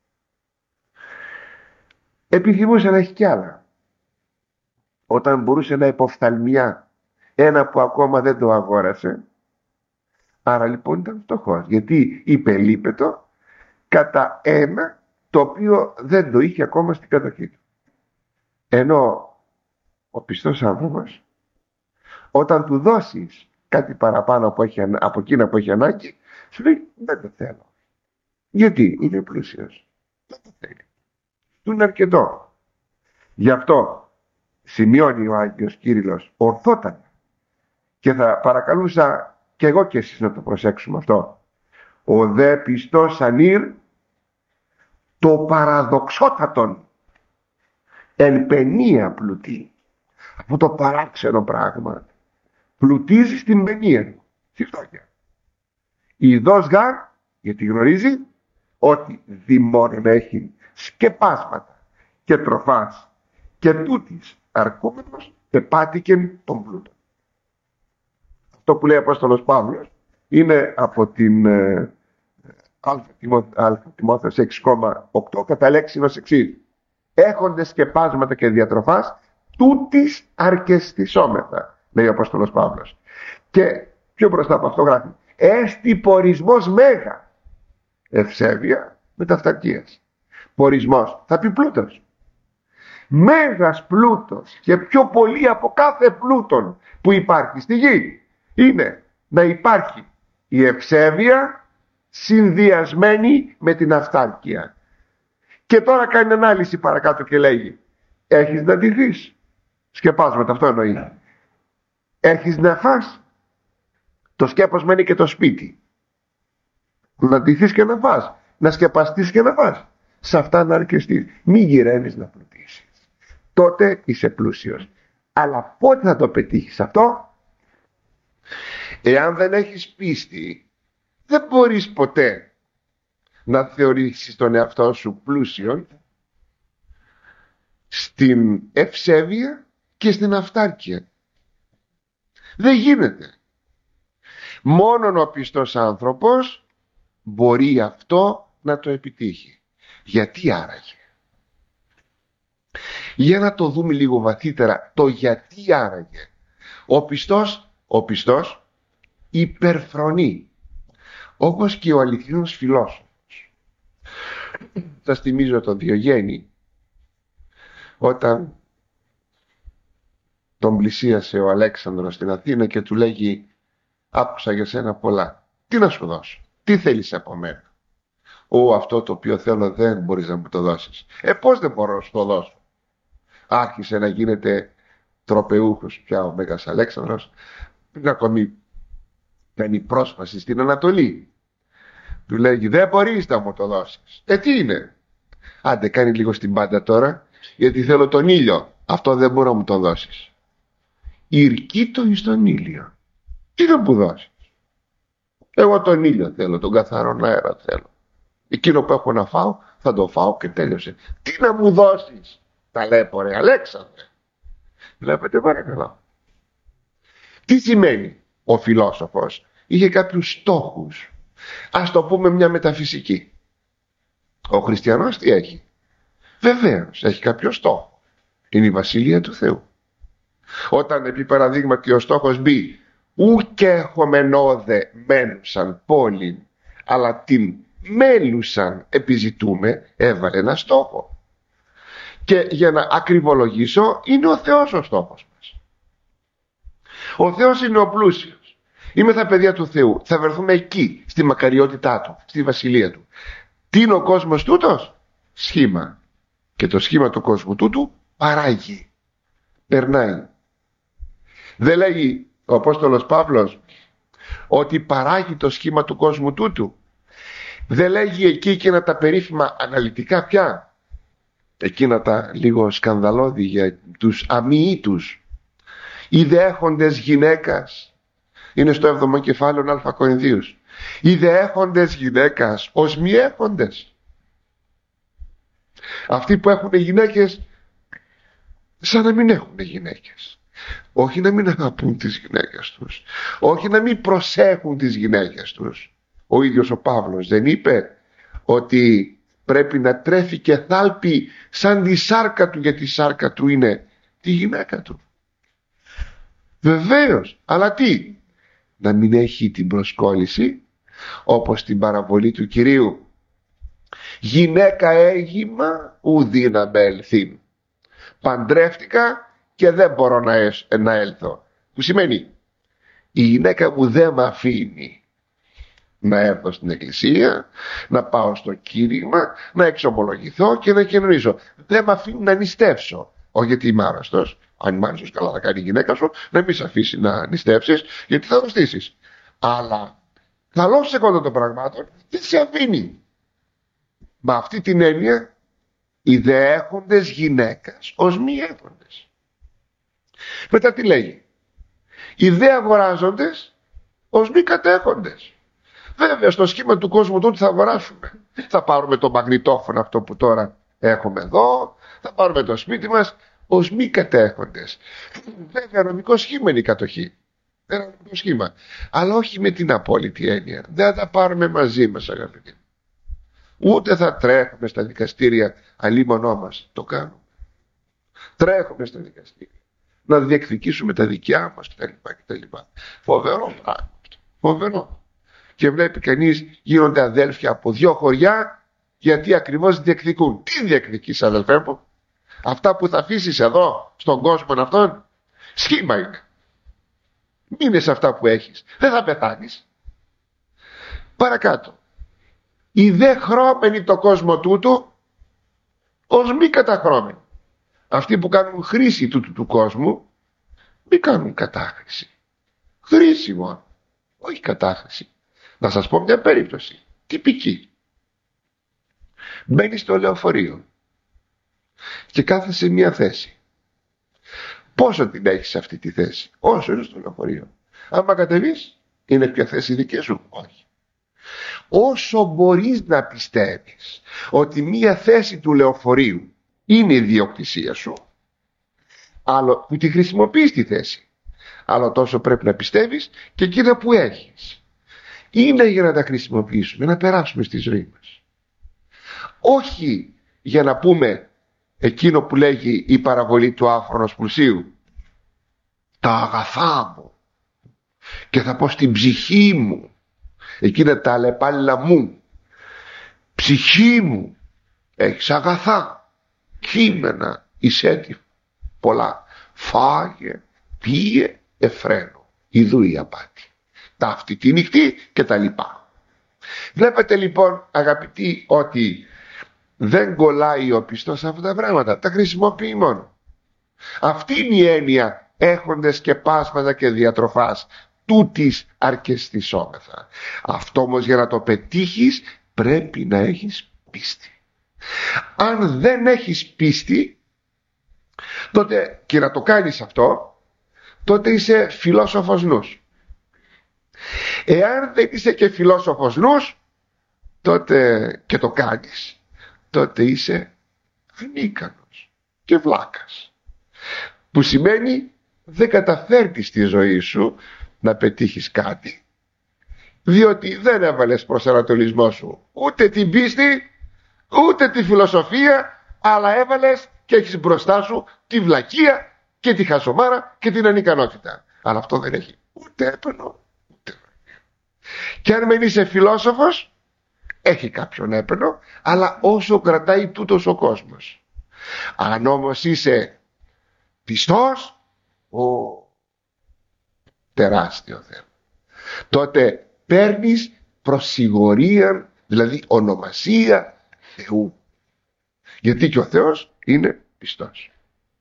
Επιθυμούσε να έχει κι άλλα. Όταν μπορούσε να υποφθαλμιά ένα που ακόμα δεν το αγόρασε, άρα λοιπόν ήταν φτωχός, γιατί υπελείπετο κατά ένα το οποίο δεν το είχε ακόμα στην κατοχή του. Ενώ ο πιστός άνθρωπος, όταν του δώσεις κάτι παραπάνω από, έχει, από εκείνα που έχει ανάγκη, σου λέει δεν το θέλω. Γιατί είναι πλούσιος. Δεν το θέλει. Του είναι αρκετό. Γι' αυτό σημειώνει ο Άγιος Κύριλλος ορθότατα, και θα παρακαλούσα και εγώ και εσείς να το προσέξουμε αυτό. Ο δε πιστός ανήρ το παραδοξότατον εν παινία πλουτεί. Αυτό το παράξενο πράγμα πλουτίζει στην παινία του, στη φτώχεια. Ιδός γάρ, γιατί γνωρίζει ότι δημόνων έχει σκεπάσματα και τροφάς και τούτης αρκούμενος πεπάτηκεν τον πλούτο. Αυτό που λέει ο Απόστολος Παύλος είναι από την ε, Α Τιμόθεος έξι κόμμα οκτώ κατά λέξη ως εξής: έχοντες σκεπάσματα και διατροφάς τούτης αρκεστησόμεθα, λέει ο Απόστολος Παύλος. Και πιο μπροστά από αυτό γράφει: έστι πορισμός μέγα, ευσέβεια μεταυταρκίας. Πορισμός θα πει πλούτος. Μέγας πλούτος και πιο πολύ από κάθε πλούτον που υπάρχει στη γη είναι να υπάρχει η ευσέβεια συνδυασμένη με την αυτάρκεια. Και τώρα κάνει ανάλυση παρακάτω και λέγει: έχεις να ντυθείς? Σκεπάσματα, αυτό εννοεί. Έχεις να φας? Το σκέπασμα είναι και το σπίτι. Να ντυθείς και να φας, να σκεπαστείς και να φας. Σε αυτά να αρκεστείς. Μη γυραίνεις να πλουτίσεις. Τότε είσαι πλούσιος. Αλλά πότε θα το πετύχεις αυτό? Εάν δεν έχεις πίστη, δεν μπορείς ποτέ να θεωρήσεις τον εαυτό σου πλούσιον στην ευσέβεια και στην αυτάρκεια. Δεν γίνεται. Μόνον ο πιστός άνθρωπος μπορεί αυτό να το επιτύχει. Γιατί άραγε? Για να το δούμε λίγο βαθύτερα το γιατί άραγε. Ο πιστός, ο πιστός υπερφρονεί, όπως και ο αληθινός φιλόσοφος. Θα θυμίζω τον Διογέννη, όταν τον πλησίασε ο Αλέξανδρος στην Αθήνα και του λέγει: άκουσα για σένα πολλά, τι να σου δώσω, τι θέλεις από μένα? Ω, αυτό το οποίο θέλω δεν μπορείς να μου το δώσεις. Ε, πώς δεν μπορώ να σου το δώσω? Άρχισε να γίνεται τροπεούχος πια ο Μέγας Αλέξανδρος, πριν ακόμη κάνει πρόσβαση στην Ανατολή. Του λέγει: δεν μπορείς να μου το δώσεις. Ε, τι είναι? Άντε, κάνει λίγο στην πάντα τώρα, γιατί θέλω τον ήλιο. Αυτό δεν μπορώ να μου το δώσεις. Ηρκείτο εις τον ήλιο. Τι να μου δώσεις? Εγώ τον ήλιο θέλω, τον καθαρό αέρα θέλω. Εκείνο που έχω να φάω θα το φάω και τέλειωσε. Τι να μου δώσεις? Ταλέπορε Αλέξανδρε. Βλέπετε, παρακαλώ. Τι σημαίνει? Ο φιλόσοφος είχε κάποιους στόχους. Ας το πούμε μια μεταφυσική. Ο χριστιανός τι έχει? Βεβαίως έχει κάποιο στόχο. Είναι η Βασιλεία του Θεού. Όταν επί παραδείγματι ο στόχος μπει: ουκ έχομενόδε μένουσαν πόλην, αλλά την μέλουσαν επιζητούμε, έβαλε ένα στόχο. Και για να ακριβολογήσω, είναι ο Θεός ο στόχος μας. Ο Θεός είναι ο πλούσιος. Είμαι τα παιδιά του Θεού. Θα βρεθούμε εκεί, στη μακαριότητά του, στη βασιλεία του. Τι είναι ο κόσμος τούτος? Σχήμα. Και το σχήμα του κόσμου τούτου παράγει. Περνάει. Δεν λέγει ο Απόστολος Παύλος ότι παράγει το σχήμα του κόσμου τούτου? Δεν λέγει εκεί εκείνα τα περίφημα αναλυτικά πια, εκείνα τα λίγο σκανδαλώδη για τους αμοιήτους, οι δέχοντες γυναίκας? Είναι στο έβδομο κεφάλαιο Α Κορινθίους. Οι δέχοντες γυναίκας ως μη έχοντες. Αυτοί που έχουν γυναίκες σαν να μην έχουν γυναίκες. Όχι να μην αγαπούν τις γυναίκες τους, όχι να μην προσέχουν τις γυναίκες τους. Ο ίδιος ο Παύλος δεν είπε ότι πρέπει να τρέφει και θάλπει σαν τη σάρκα του, γιατί η σάρκα του είναι τη γυναίκα του? Βεβαίως, αλλά τι? Να μην έχει την προσκόλληση, όπως την παραβολή του Κυρίου: γυναίκα έγιμα ουδή να με ελθύν. Παντρεύτηκα και δεν μπορώ να, εσ, να έλθω. Που σημαίνει η γυναίκα μου δεν με αφήνει να έρθω στην εκκλησία, να πάω στο κήρυγμα, να εξομολογηθώ και να κοινωνήσω. Δεν με αφήνει να νηστεύσω. Όχι γιατί είμαι άρρωστος. Αν είμαι άρρωστος, καλά θα κάνει η γυναίκα σου να μην σε αφήσει να νηστεύσεις, γιατί θα αρρωστήσεις. Αλλά καλώς εγώ των πραγμάτων δεν σε αφήνει. Με αυτή την έννοια, οι δε έχοντες γυναίκας ως μη έχοντες. Μετά τι λέγει? Οι δε αγοράζοντες ως μη κατέχοντες. Βέβαια, στο σχήμα του κόσμου τότε θα αγοράσουμε. Θα πάρουμε το μαγνητόφωνο αυτό που τώρα έχουμε εδώ, θα πάρουμε το σπίτι μας ως μη κατέχοντες. Βέβαια, νομικό σχήμα είναι η κατοχή. Ένα νομικό σχήμα. Αλλά όχι με την απόλυτη έννοια. Δεν θα τα πάρουμε μαζί μας, αγαπητοί. Ούτε θα τρέχουμε στα δικαστήρια αλίμονό μας. Το κάνουμε. Τρέχουμε στα δικαστήρια να διεκδικήσουμε τα δικιά μας κτλ. κτλ. Φοβερό πράγμα. Φοβερό. Και βλέπει κανείς γίνονται αδέλφια από δύο χωριά, γιατί ακριβώς διεκδικούν. Τι διεκδικείς, αδελφέ μου? Αυτά που θα αφήσεις εδώ στον κόσμο αυτόν, σχήμα είναι. Μείνε σε αυτά που έχεις. Δεν θα πεθάνεις. Παρακάτω. Οι δε χρώμενοι το κόσμο τούτο ως μη καταχρώμενοι. Αυτοί που κάνουν χρήση τούτου του κόσμου μη κάνουν κατάχρηση. Χρήση μόνο, όχι κατάχρηση. Να σας πω μια περίπτωση τυπική. Μπαίνεις στο λεωφορείο και κάθεσαι σε μια θέση. Πόσο την έχεις αυτή τη θέση? Όσο είναι στο λεωφορείο. Άμα κατεβείς, είναι πια θέση δική σου? Όχι. Όσο μπορείς να πιστεύεις ότι μια θέση του λεωφορείου είναι η ιδιοκτησία σου, άλλο που τη χρησιμοποιείς τη θέση, άλλο τόσο πρέπει να πιστεύεις και εκείνα που έχεις είναι για να τα χρησιμοποιήσουμε, να περάσουμε στη ζωή μας. Όχι για να πούμε εκείνο που λέγει η παραβολή του άφρονος πλουσίου, τα αγαθά μου, και θα πω στην ψυχή μου εκείνα τα αλλεπάλληλα μου. Ψυχή μου, έχεις αγαθά, κείμενα, εισέτη πολλά, φάγε, πίε, εφραίνω, ιδού η απάτη, ταύτη τη νυχτή και τα λοιπά. Βλέπετε λοιπόν, αγαπητοί, ότι δεν κολλάει ο πιστός σε αυτά τα πράγματα, τα χρησιμοποιεί μόνο. Αυτή είναι η έννοια έχοντες και πάσματα και διατροφάς τούτης αρκεστησόμεθα. Αυτό όμως για να το πετύχεις πρέπει να έχεις πίστη. Αν δεν έχεις πίστη, τότε, και να το κάνεις αυτό, τότε είσαι φιλόσοφος νους. Εάν δεν είσαι και φιλόσοφος νους, τότε και το κάνεις, τότε είσαι ανίκανος και βλάκας, που σημαίνει δεν καταφέρνεις στη ζωή σου να πετύχεις κάτι, διότι δεν έβαλες προσανατολισμό σου ούτε την πίστη ούτε τη φιλοσοφία, αλλά έβαλες και έχεις μπροστά σου τη βλακεία και τη χασομάρα και την ανικανότητα. Αλλά αυτό δεν έχει ούτε έπαινο ούτε βλακεία. Και αν δεν είσαι φιλόσοφος, έχει κάποιον έπαινο, αλλά όσο κρατάει τούτος ο κόσμος. Αν όμως είσαι πιστός, ο τεράστιο θέμα, τότε παίρνεις προσιγωρία, δηλαδή ονομασία Θεού, γιατί και ο Θεός είναι πιστός.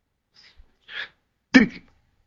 Τρίτη.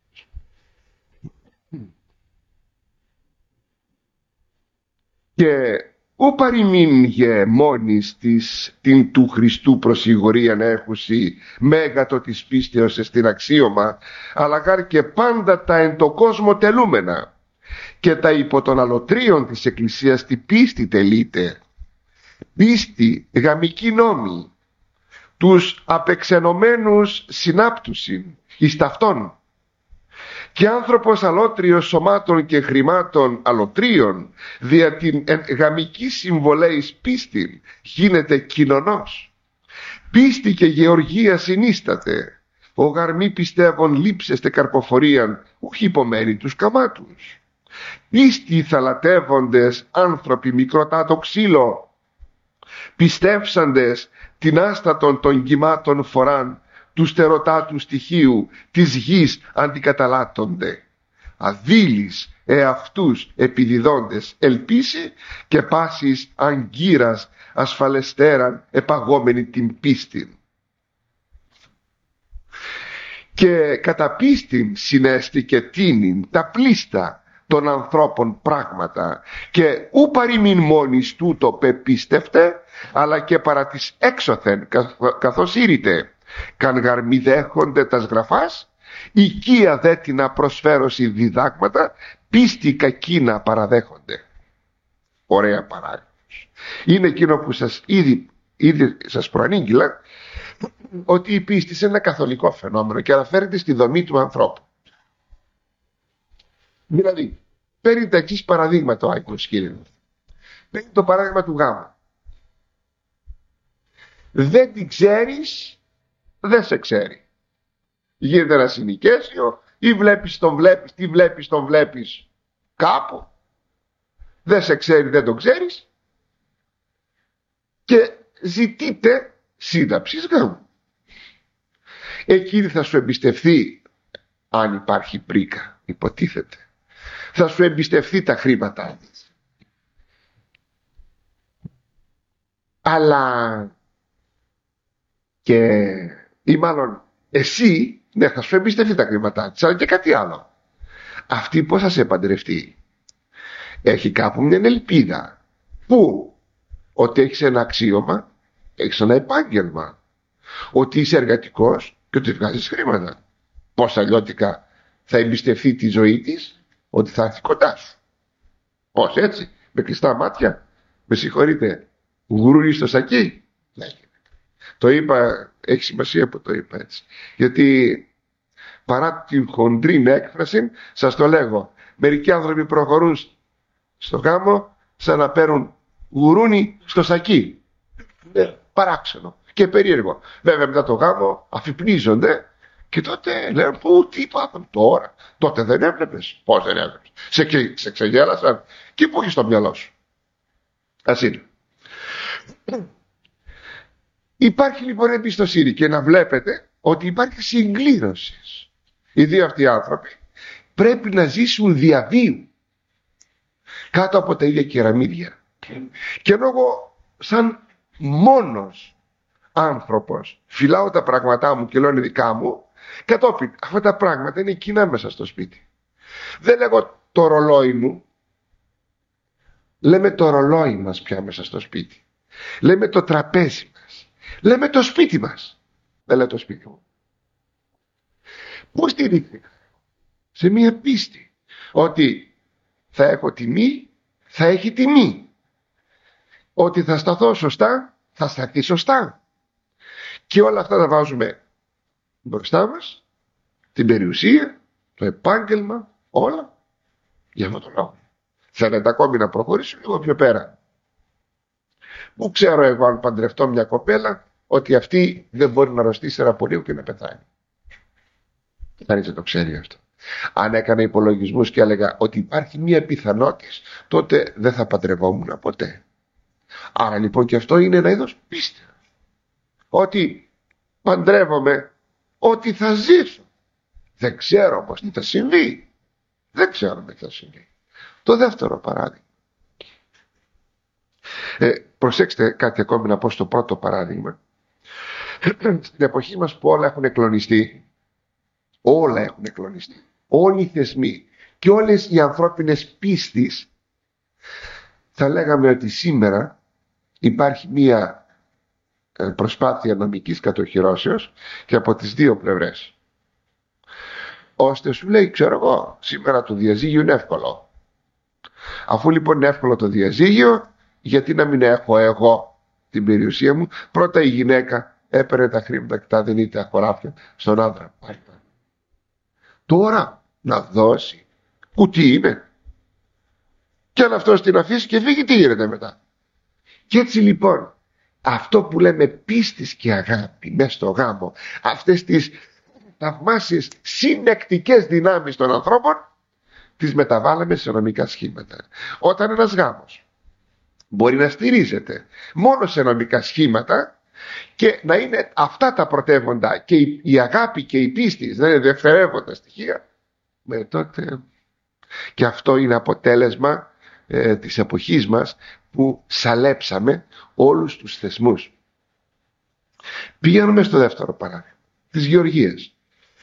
Και ου παροιμήν γε μόνης της την του Χριστού προσιγωρία να έχουσι μέγατο της πίστεως στην αξίωμα, αλλά γάρ και πάντα τα εν το κόσμο τελούμενα και τα υπό των αλωτρίων της Εκκλησίας τη πίστη τελείται. Πίστη γαμική νόμη, τους απεξενωμένους συνάπτουσιν εις ταυτόν, και άνθρωπος αλότριος σωμάτων και χρημάτων αλωτρίων δια την γαμική συμβολέης πίστη γίνεται κοινωνός. Πίστη και γεωργία συνίσταται, ο γαρμί πιστεύων λείψεστε καρποφορίαν ούχι υπομένει τους καμάτους. Πίστη θαλατεύοντες άνθρωποι μικροτά το ξύλο, πιστεύσαντες την άστατον των κυμάτων φοράν του στερωτάτου στοιχείου της γης αντικαταλάττονται. Αδίλης εαυτούς επιδιδόντες ελπίσει και πάσης αγκύρας ασφαλεστέραν επαγόμενη την πίστη. Και κατά πίστην συνέστη και τίνην τα πλήστα των ανθρώπων πράγματα, και ου παροιμήν μόνης τούτο πεπίστευτε, αλλά και παρά της έξωθεν καθώς ήρυτε, καν γαρμί δέχονται τας γραφάς, οικία δε την να προσφέρωση διδάγματα, πίστη κακίνα παραδέχονται. Ωραία παράγραφος. Είναι εκείνο που σας ήδη, ήδη σας προανήγγειλα, ότι η πίστη είναι ένα καθολικό φαινόμενο και αναφέρεται στη δομή του ανθρώπου. Δηλαδή, παίρνει τα εξής παραδείγματα ο Άγιος Κύριος. Παίρνει το παράδειγμα του γάμου. δεν την ξέρεις, δεν σε ξέρει. Γίνεται ένα συνοικέσιο, ή βλέπεις τον βλέπεις, τι βλέπεις τον βλέπεις κάπου, δεν σε ξέρει, δεν τον ξέρεις, και ζητείτε σύνταψης γάμου. Εκείνη θα σου εμπιστευθεί, αν υπάρχει πρίκα, υποτίθεται, θα σου εμπιστευθεί τα χρήματά της. Αλλά και ή μάλλον εσύ, ναι, θα σου εμπιστευτεί τα χρήματά της, αλλά και κάτι άλλο. Αυτή πώς θα σε παντρευτεί? Έχει κάπου μια ελπίδα. Πού? Ότι έχεις ένα αξίωμα, έχεις ένα επάγγελμα, ότι είσαι εργατικός και ότι βγάζεις χρήματα. Πώς αλλιώτικα θα εμπιστευτεί τη ζωή της? Ότι θα έρθει κοντά σου. Πώς, έτσι, με κλειστά μάτια? Με συγχωρείτε, γουρούνι στο σακί? Ναι. Το είπα, έχει σημασία που το είπα έτσι, γιατί παρά την χοντρή έκφραση, σας το λέγω, μερικοί άνθρωποι προχωρούν στο γάμο σαν να παίρνουν γουρούνι στο σακί. Ναι, παράξενο και περίεργο. Βέβαια μετά το γάμο αφυπνίζονται και τότε λένε, πού, τι είπαμε τώρα? Τότε δεν έβλεπες? Πώς δεν έβλεπες? Σε, σε ξεγέλασαν? Και πού έχεις το μυαλό σου? Ας είναι. Υπάρχει λοιπόν εμπιστοσύνη, και να βλέπετε ότι υπάρχει συγκλήρωση. Οι δύο αυτοί άνθρωποι πρέπει να ζήσουν διαβίου κάτω από τα ίδια κεραμίδια. Και ενώ εγώ σαν μόνος άνθρωπος φυλάω τα πράγματά μου και λέω είναι δικά μου, κατόπιν αυτά τα πράγματα είναι κοινά μέσα στο σπίτι. Δεν λέγω το ρολόι μου, λέμε το ρολόι μας πια μέσα στο σπίτι, λέμε το τραπέζι μας, λέμε το σπίτι μας, δεν λέει το σπίτι μου. Πώς στηρίχθηκα? Σε μία πίστη ότι θα έχω τιμή, θα έχει τιμή, ότι θα σταθώ σωστά, θα σταθεί σωστά, και όλα αυτά τα βάζουμε μπροστά μας, την περιουσία, το επάγγελμα, όλα για αυτόν τον λόγο. Θέλετε ακόμη να προχωρήσω λίγο πιο πέρα? Πού ξέρω εγώ αν παντρευτώ μια κοπέλα ότι αυτή δεν μπορεί να αρρωστήσει ένα πολύ και να πεθάνει? Κανείς δεν το ξέρει αυτό. Αν έκανα υπολογισμούς και έλεγα ότι υπάρχει μία πιθανότητα, τότε δεν θα παντρευόμουν ποτέ. Άρα λοιπόν και αυτό είναι ένα είδος πίστεως, ότι παντρεύομαι ότι θα ζήσω. Δεν ξέρω όμως τι θα συμβεί. Δεν ξέρω τι θα συμβεί. Το δεύτερο παράδειγμα. Ε, προσέξτε κάτι ακόμη να πω στο πρώτο παράδειγμα. Στην εποχή μας που όλα έχουν εκλονιστεί, όλα έχουν εκλονιστεί, όλοι οι θεσμοί και όλες οι ανθρώπινες πίστεις, θα λέγαμε ότι σήμερα υπάρχει μία προσπάθεια νομικής κατοχυρώσεως και από τις δύο πλευρές, ώστε σου λέει, ξέρω εγώ, σήμερα το διαζύγιο είναι εύκολο. Αφού λοιπόν είναι εύκολο το διαζύγιο, γιατί να μην έχω εγώ την περιουσία μου? Πρώτα η γυναίκα έπαιρνε τα χρήματα και τα δίνει τα χωράφια στον άντρα. Τώρα να δώσει κουτί είναι, και αν αυτός την αφήσει και φύγει, τι γίνεται μετά? Και έτσι λοιπόν αυτό που λέμε πίστης και αγάπη μέσα στο γάμο, αυτές τις θαυμάσιες συνεκτικές δυνάμεις των ανθρώπων, τις μεταβάλαμε σε νομικά σχήματα. Όταν ένας γάμος μπορεί να στηρίζεται μόνο σε νομικά σχήματα και να είναι αυτά τα πρωτεύοντα και η, η αγάπη και η πίστη δεν είναι δευτερεύοντα στοιχεία, με τότε και αυτό είναι αποτέλεσμα ε, της εποχής μας που σαλέψαμε όλους τους θεσμούς. Πηγαίνουμε στο δεύτερο παράδειγμα της Γεωργίας.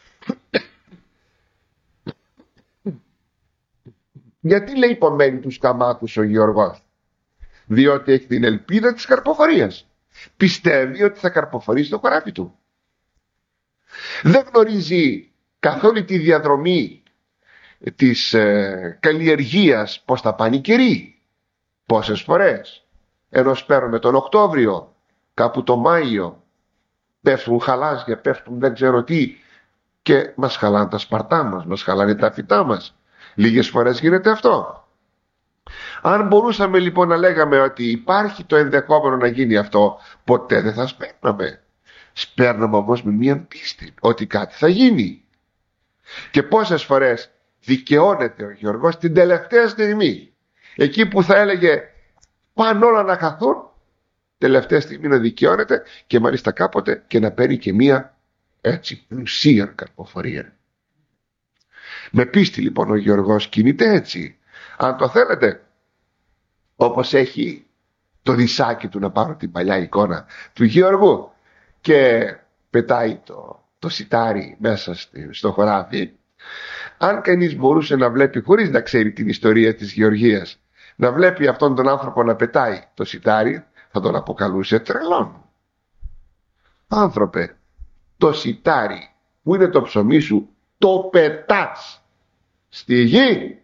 Γιατί λέει υπομένει τους καμάκους ο Γεωργός? Διότι έχει την ελπίδα της καρποφορίας. Πιστεύει ότι θα καρποφορήσει το χωράφι του. Δεν γνωρίζει καθόλου τη διαδρομή της ε, καλλιεργίας, πώς θα πάνε οι καιροί, πόσες φορές. Ενώ σπέρνουμε τον Οκτώβριο, κάπου το Μάιο, πέφτουν χαλάζια, πέφτουν δεν ξέρω τι, και μας χαλάνε τα σπαρτά μας, μας χαλάνε τα φυτά μας. Λίγες φορές γίνεται αυτό. Αν μπορούσαμε λοιπόν να λέγαμε ότι υπάρχει το ενδεχόμενο να γίνει αυτό, ποτέ δεν θα σπέρναμε. Σπέρναμε όμως με μία πίστη ότι κάτι θα γίνει. Και πόσες φορές δικαιώνεται ο Γιώργος την τελευταία στιγμή, εκεί που θα έλεγε πάνε όλα να χαθούν, τελευταία στιγμή να δικαιώνεται, και μάλιστα κάποτε και να παίρνει και μία έτσι πλουσία καρποφορία. Με πίστη λοιπόν ο Γιώργος κινείται έτσι. Αν το θέλετε, όπως έχει το δισάκι του, να πάρω την παλιά εικόνα του Γεωργού, και πετάει το, το σιτάρι μέσα στη, στο χωράφι. Αν κανείς μπορούσε να βλέπει, χωρίς να ξέρει την ιστορία της Γεωργίας, να βλέπει αυτόν τον άνθρωπο να πετάει το σιτάρι, θα τον αποκαλούσε τρελόν. Άνθρωπε, το σιτάρι που είναι το ψωμί σου το πετάς στη γη?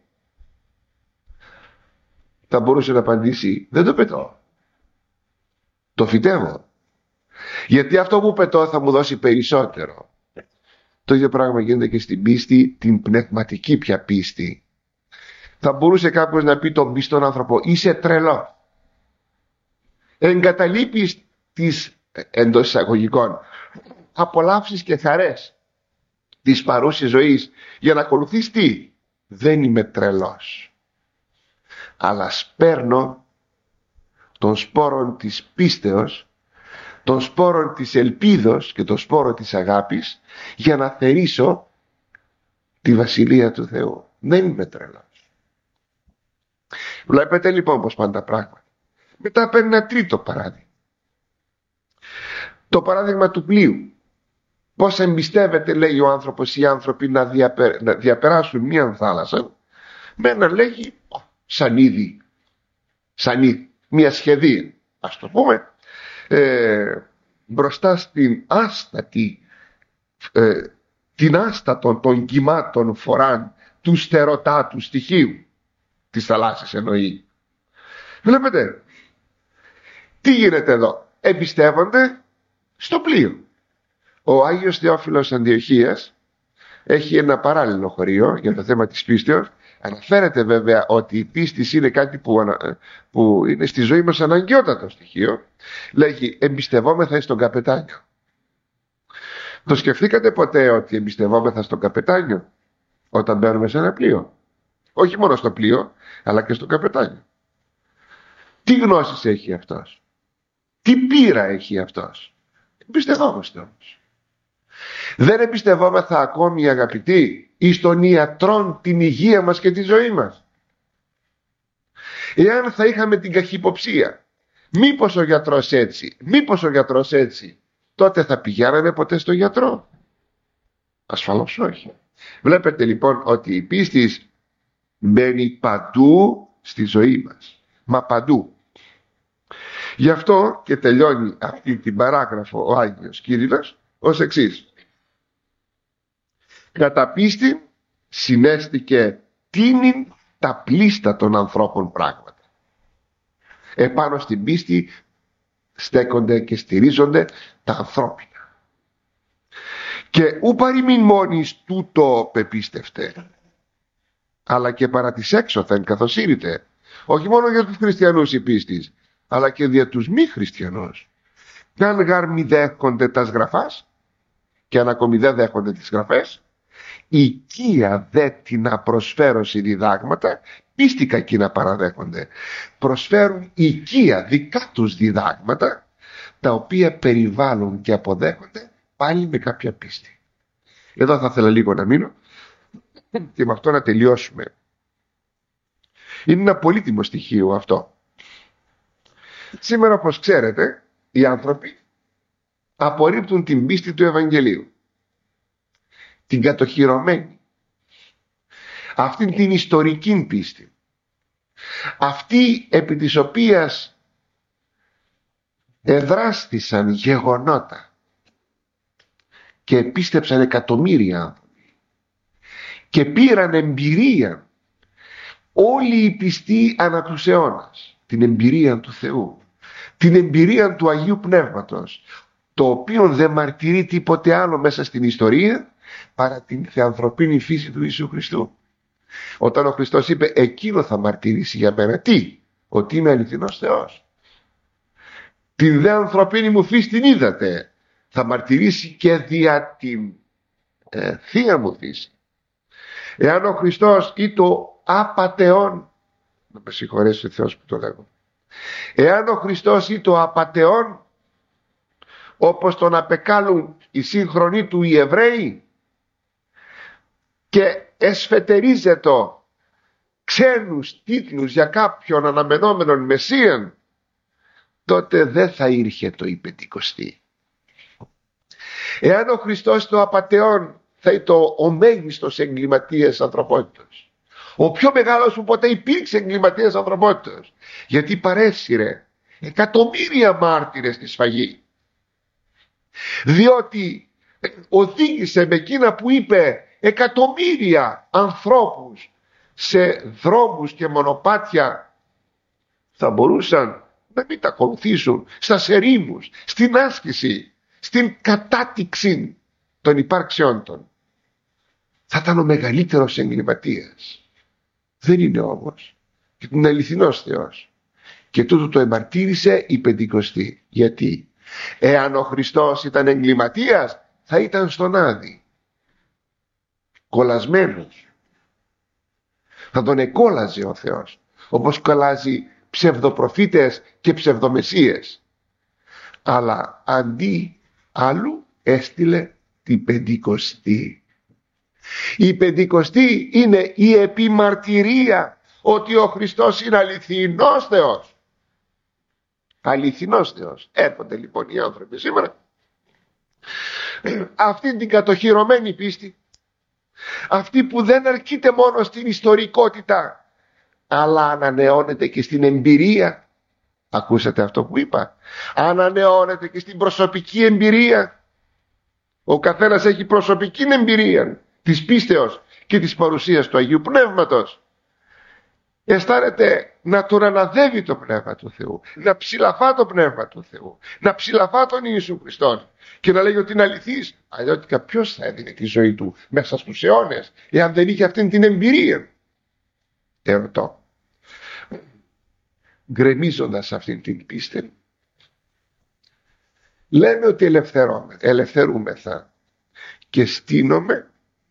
Θα μπορούσε να απαντήσει, δεν το πετώ, το φυτεύω, γιατί αυτό που πετώ θα μου δώσει περισσότερο. Το ίδιο πράγμα γίνεται και στην πίστη, την πνευματική πια πίστη. Θα μπορούσε κάποιος να πει τον πιστόν άνθρωπο, είσαι τρελό, εγκαταλείπεις τις εντός εισαγωγικών απολαύσεις και χαρές της παρούσης ζωής για να ακολουθείς τι? Δεν είμαι τρελός, αλλά σπέρνω των σπόρων της πίστεως, των σπόρων της ελπίδος και των σπόρων της αγάπης, για να θερήσω τη Βασιλεία του Θεού. Δεν είμαι τρελός. Βλέπετε λοιπόν πως πάνε τα πράγματα. Μετά παίρνει ένα τρίτο παράδειγμα. Το παράδειγμα του πλοίου. Πώς εμπιστεύεται, λέει ο άνθρωπος, οι άνθρωποι να, διαπε... να διαπεράσουν μία θάλασσα με ένα, λέγει, σανίδι. Σανίδι. Μία σχεδία, ας το πούμε, ε, μπροστά στην άστατη ε, την άστατον των κυμάτων φοράν του στερωτάτου στοιχείου της θαλάσσης εννοεί. Βλέπετε τι γίνεται εδώ? Εμπιστεύονται στο πλοίο. Ο Άγιος Θεόφιλος Αντιοχίας έχει ένα παράλληλο χωρίο για το θέμα της πίστεως. Αναφέρεται βέβαια ότι η πίστη είναι κάτι που, ανα... που είναι στη ζωή μας αναγκαιότατο στοιχείο. Λέγει εμπιστευόμεθα στον καπετάνιο. Το σκεφτήκατε ποτέ ότι εμπιστευόμεθα στον καπετάνιο όταν μπαίνουμε σε ένα πλοίο? Όχι μόνο στο πλοίο, αλλά και στον καπετάνιο. Τι γνώσεις έχει αυτός? Τι πείρα έχει αυτός? Εμπιστευόμαστε όμως. Δεν εμπιστευόμεθα ακόμη, αγαπητοί, εις τον ιατρόν την υγεία μας και τη ζωή μας? Εάν θα είχαμε την καχυποψία, μήπως ο γιατρός έτσι, μήπως ο γιατρός έτσι, τότε θα πηγαίναμε ποτέ στον γιατρό? Ασφαλώς όχι. Βλέπετε λοιπόν ότι η πίστη μένει παντού στη ζωή μας. Μα παντού. Γι' αυτό και τελειώνει αυτή την παράγραφο ο Άγιος Κύριλλος ως εξής. Κατά πίστη συνέστηκε τίνην τα πλήστα των ανθρώπων πράγματα. Επάνω στην πίστη στέκονται και στηρίζονται τα ανθρώπινα. Και ου παροιμήν μόνης τούτο πεπίστευτε, αλλά και παρά της έξωθεν καθοσύρητε, όχι μόνο για τους χριστιανούς η πίστη, αλλά και για τους μη χριστιανούς. Κι αν γαρ μη δέχονται τας γραφάς, και αν ακόμη δεν δέχονται τις γραφές, οικία δε τι να προσφέρωση διδάγματα, πίστηκα εκεί να παραδέχονται. Προσφέρουν οικία δικά τους διδάγματα, τα οποία περιβάλλουν και αποδέχονται πάλι με κάποια πίστη. Εδώ θα ήθελα λίγο να μείνω και με αυτό να τελειώσουμε. Είναι ένα πολύτιμο στοιχείο αυτό. Σήμερα, όπως ξέρετε, οι άνθρωποι απορρίπτουν την πίστη του Ευαγγελίου, την κατοχυρωμένη, αυτήν την ιστορική πίστη, αυτή επί της οποίας εδράστησαν γεγονότα και πίστεψαν εκατομμύρια άνθρωποι και πήραν εμπειρία όλοι οι πιστοί ανά τους αιώνας, την εμπειρία του Θεού, την εμπειρία του Αγίου Πνεύματος, το οποίο δεν μαρτυρεί τίποτε άλλο μέσα στην ιστορία παρά την θεανθρωπίνη φύση του Ιησού Χριστού. Όταν ο Χριστός είπε εκείνο θα μαρτυρήσει για μένα, τι? Ότι είμαι αληθινός Θεός. Την δε ανθρωπίνη μου φύση την είδατε, θα μαρτυρήσει και δια την ε, θεία μου φύση. Εάν ο Χριστός ή το απατεών, να με συγχωρέσει ο Θεός που το λέγω, εάν ο Χριστός ή το απατεών, όπως τον απεκάλουν οι σύγχρονοι του οι Εβραίοι, και εσφετερίζεται ξένους τίτλους για κάποιον αναμενόμενον Μεσσίαν, τότε δεν θα ήρχε το η Πεντηκοστή. Εάν ο Χριστός το απατεών θα είναι το ο μέγιστος εγκληματίας ανθρωπότητας, ο πιο μεγάλος που ποτέ υπήρξε εγκληματίας ανθρωπότητας, γιατί παρέσυρε εκατομμύρια μάρτυρες στη σφαγή, διότι οδήγησε με εκείνα που είπε εκατομμύρια ανθρώπους σε δρόμους και μονοπάτια, θα μπορούσαν να μην τα ακολουθήσουν, στα ερήμους, στην άσκηση, στην κατάτηξη των υπάρξεών των. Θα ήταν ο μεγαλύτερος εγκληματίας. Δεν είναι όμως, και είναι αληθινός Θεός. Και τούτο το εμαρτύρησε η Πεντηκοστή. Γιατί? Εάν ο Χριστός ήταν εγκληματίας, θα ήταν στον Άδη, κολλασμένος. Θα τον εκόλαζε ο Θεός, όπως κολλάζει ψευδοπροφήτες και ψευδομεσσίες. Αλλά αντί άλλου έστειλε την Πεντηκοστή. Η Πεντηκοστή είναι η επιμαρτυρία ότι ο Χριστός είναι αληθινός Θεός. Αληθινός Θεός. Έρχονται λοιπόν οι άνθρωποι σήμερα αυτή την κατοχυρωμένη πίστη, αυτή που δεν αρκείται μόνο στην ιστορικότητα, αλλά ανανεώνεται και στην εμπειρία. Ακούσατε αυτό που είπα? Ανανεώνεται και στην προσωπική εμπειρία. Ο καθένας έχει προσωπική εμπειρία της πίστεως και της παρουσίας του Αγίου Πνεύματος. Αισθάνεται να τον αναδεύει το Πνεύμα του Θεού, να ψηλαφά το Πνεύμα του Θεού, να ψηλαφά τον Ιησού Χριστόν και να λέει ότι είναι αληθής. Αλλιώτικα ποιος θα έδινε τη ζωή του μέσα στους αιώνες εάν δεν είχε αυτήν την εμπειρία? Ερωτώ. Γκρεμίζοντας αυτήν την πίστη, λέμε ότι ελευθερούμεθα και στείνομαι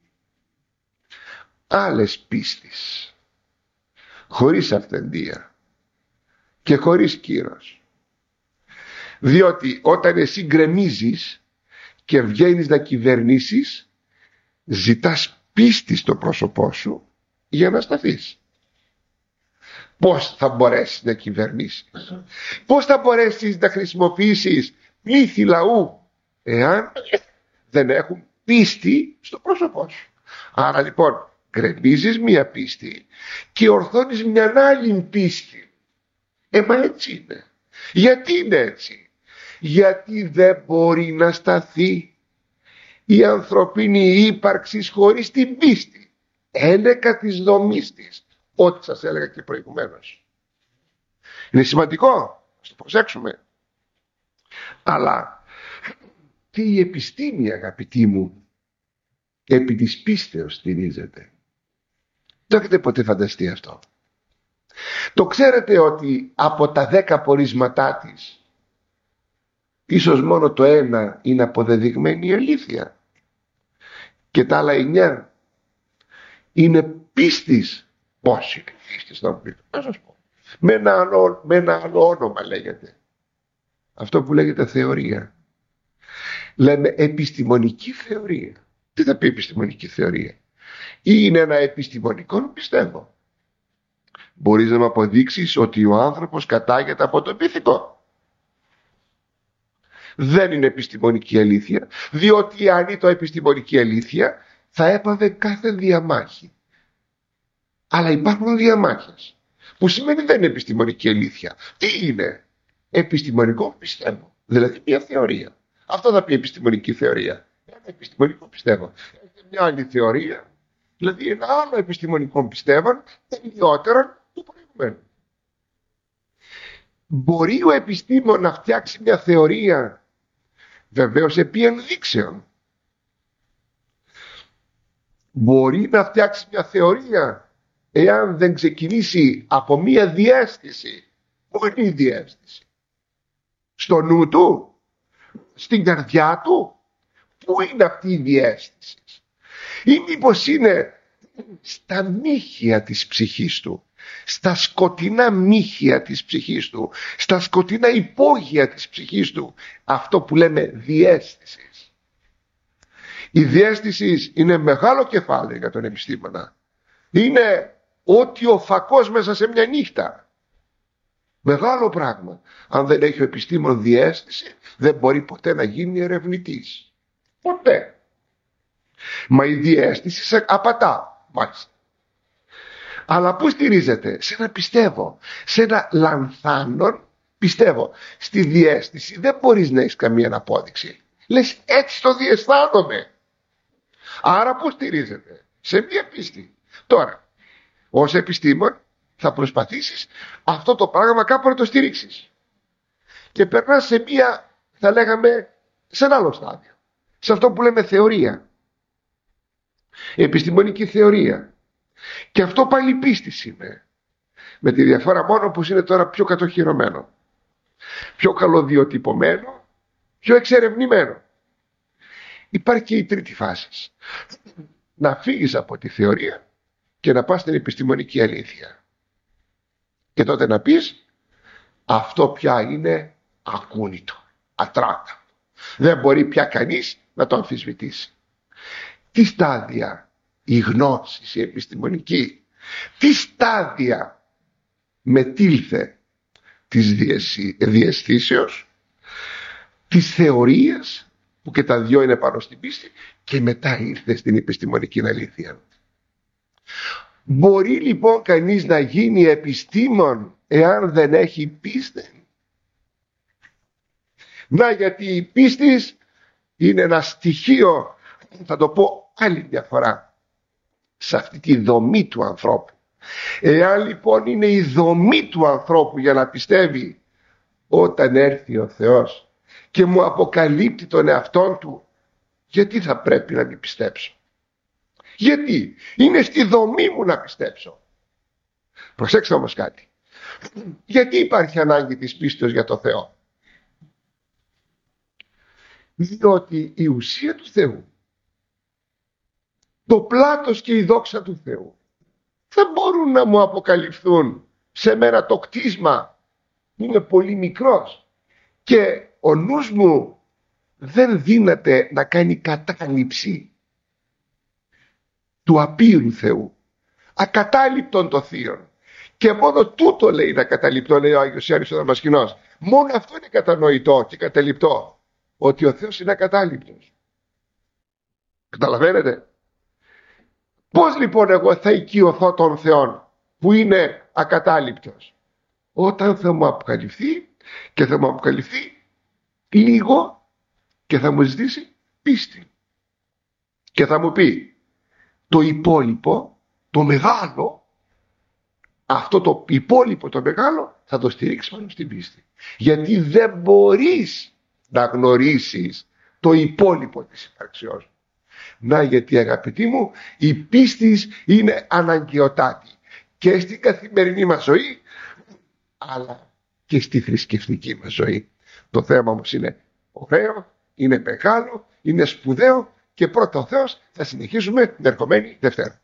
άλλες πίστης, χωρίς αυθεντία και χωρίς κύρος. Διότι όταν εσύ γκρεμίζεις και βγαίνεις να κυβερνήσεις, ζητάς πίστη στο πρόσωπό σου για να σταθείς. Πώς θα μπορέσεις να κυβερνήσεις? Πώς θα μπορέσεις να χρησιμοποιήσεις πλήθη λαού εάν δεν έχουν πίστη στο πρόσωπό σου? Άρα λοιπόν γκρεμίζεις μία πίστη και ορθώνεις μια άλλη πίστη. Ε, μα έτσι είναι. Γιατί είναι έτσι? Γιατί δεν μπορεί να σταθεί η ανθρωπίνη ύπαρξη χωρίς την πίστη. Έλεκα της δομής της. Ό,τι σας έλεγα και προηγουμένως. Είναι σημαντικό. Ας το προσέξουμε. Αλλά και η επιστήμη, αγαπητοί μου, επί της πίστεως στηρίζεται. Το έχετε ποτέ φανταστεί αυτό? Το ξέρετε ότι από τα δέκα πορίσματά της ίσως μόνο το ένα είναι αποδεδειγμένη αλήθεια και τα άλλα εννιά είναι πίστης. Πώς είναι πίστης, θα μου πείτε? Να σας πω. Με ένα, άλλο, με ένα άλλο όνομα λέγεται. Αυτό που λέγεται θεωρία. Λέμε επιστημονική θεωρία. Τι θα πει επιστημονική θεωρία? Είναι ένα επιστημονικό πιστεύω. Μπορείς να μου αποδείξεις ότι ο άνθρωπος κατάγεται από το πίθηκο? Δεν είναι επιστημονική αλήθεια, διότι αν ήταν επιστημονική αλήθεια θα έπαβε κάθε διαμάχη. Αλλά υπάρχουν διαμάχες, που σημαίνει δεν είναι επιστημονική αλήθεια. Τι είναι? Επιστημονικό πιστεύω. Δηλαδή μια θεωρία. Αυτό θα πει επιστημονική θεωρία. Ένα επιστημονικό πιστεύω. Έχει μια άλλη θεωρία, δηλαδή ένα άλλο επιστημονικό πιστεύω, τελειότερο του προηγουμένου. Μπορεί ο επιστήμον να φτιάξει μια θεωρία, βεβαίως επί ενδείξεων. Μπορεί να φτιάξει μια θεωρία εάν δεν ξεκινήσει από μία διαίσθηση. Πού είναι η διαίσθηση? Στο νου του? Στην καρδιά του? Πού είναι αυτή η διαίσθηση? Ή μήπως είναι στα μύχια της ψυχής του, στα σκοτεινά μύχια της ψυχής του, στα σκοτεινά υπόγεια της ψυχής του, αυτό που λέμε διαίσθηση. Η διαίσθηση είναι μεγάλο κεφάλαιο για τον επιστήμονα. Είναι ότι ο φακός μέσα σε μια νύχτα. Μεγάλο πράγμα. Αν δεν έχει ο επιστήμον διαίσθηση, δεν μπορεί ποτέ να γίνει ερευνητής. Ποτέ. Μα η διαίσθηση σε απατά, μάλιστα. Αλλά πού στηρίζεται? Σε ένα πιστεύω, σε ένα λανθάνον πιστεύω. Στη διαίσθηση δεν μπορείς να έχεις καμία απόδειξη. Λες, έτσι το διαισθάνομαι. Άρα πού στηρίζεται? Σε μία πίστη. Τώρα, ως επιστήμον θα προσπαθήσεις αυτό το πράγμα κάπου να το στηρίξεις. Και περνάς σε μία, θα λέγαμε, σε ένα άλλο στάδιο. Σε αυτό που λέμε θεωρία. Επιστημονική θεωρία. Και αυτό πάλι πίστης είναι. Με τη διαφορά μόνο πως είναι τώρα πιο κατοχυρωμένο, πιο καλοδιοτυπωμένο, πιο εξερευνημένο. Υπάρχει και η τρίτη φάση. Να φύγεις από τη θεωρία και να πας στην επιστημονική αλήθεια. Και τότε να πεις, αυτό πια είναι ακούνητο, ατράκτα. Δεν μπορεί πια κανείς να το αμφισβητήσει. Τι στάδια η γνώση, η επιστημονική, τι στάδια μετήλθε της διαισθήσεως, της θεωρίας, που και τα δυο είναι πάνω στην πίστη, και μετά ήρθε στην επιστημονική αλήθεια. Μπορεί λοιπόν κανείς να γίνει επιστήμον εάν δεν έχει πίστη? Να, γιατί η πίστη είναι ένα στοιχείο, θα το πω άλλη μια φορά, σε αυτή τη δομή του ανθρώπου. Εάν λοιπόν είναι η δομή του ανθρώπου για να πιστεύει, όταν έρθει ο Θεός και μου αποκαλύπτει τον εαυτόν του, γιατί θα πρέπει να μην πιστέψω? Γιατί είναι στη δομή μου να πιστέψω. Προσέξτε όμως κάτι. Γιατί υπάρχει ανάγκη της πίστης για το Θεό? Διότι η ουσία του Θεού, το πλάτος και η δόξα του Θεού δεν μπορούν να μου αποκαλυφθούν σε μένα το κτίσμα που είναι πολύ μικρός και ο νους μου δεν δύναται να κάνει κατάληψη του απείρου Θεού, ακατάληπτον το θείον. Και μόνο τούτο λέει να καταληπτώ, λέει ο Άγιος Ιωάννης ο Δαμασκηνός. Μόνο αυτό είναι κατανοητό και καταληπτό, ότι ο Θεός είναι ακατάληπτος. Καταλαβαίνετε? Πώς λοιπόν εγώ θα οικειωθώ τον Θεόν που είναι ακατάληπτος? Όταν θα μου αποκαλυφθεί, και θα μου αποκαλυφθεί λίγο, και θα μου ζητήσει πίστη. Και θα μου πει, το υπόλοιπο, το μεγάλο, αυτό το υπόλοιπο το μεγάλο θα το στηρίξει πάνω στην πίστη. Γιατί δεν μπορείς να γνωρίσεις το υπόλοιπο της υπαρξιός. Να, γιατί αγαπητοί μου, η πίστη είναι αναγκαιοτάτη και στην καθημερινή μας ζωή, αλλά και στη θρησκευτική μας ζωή. Το θέμα όμως είναι ωραίο, είναι μεγάλο, είναι σπουδαίο, και πρώτα ο Θεός θα συνεχίσουμε την ερχομένη Δευτέρα.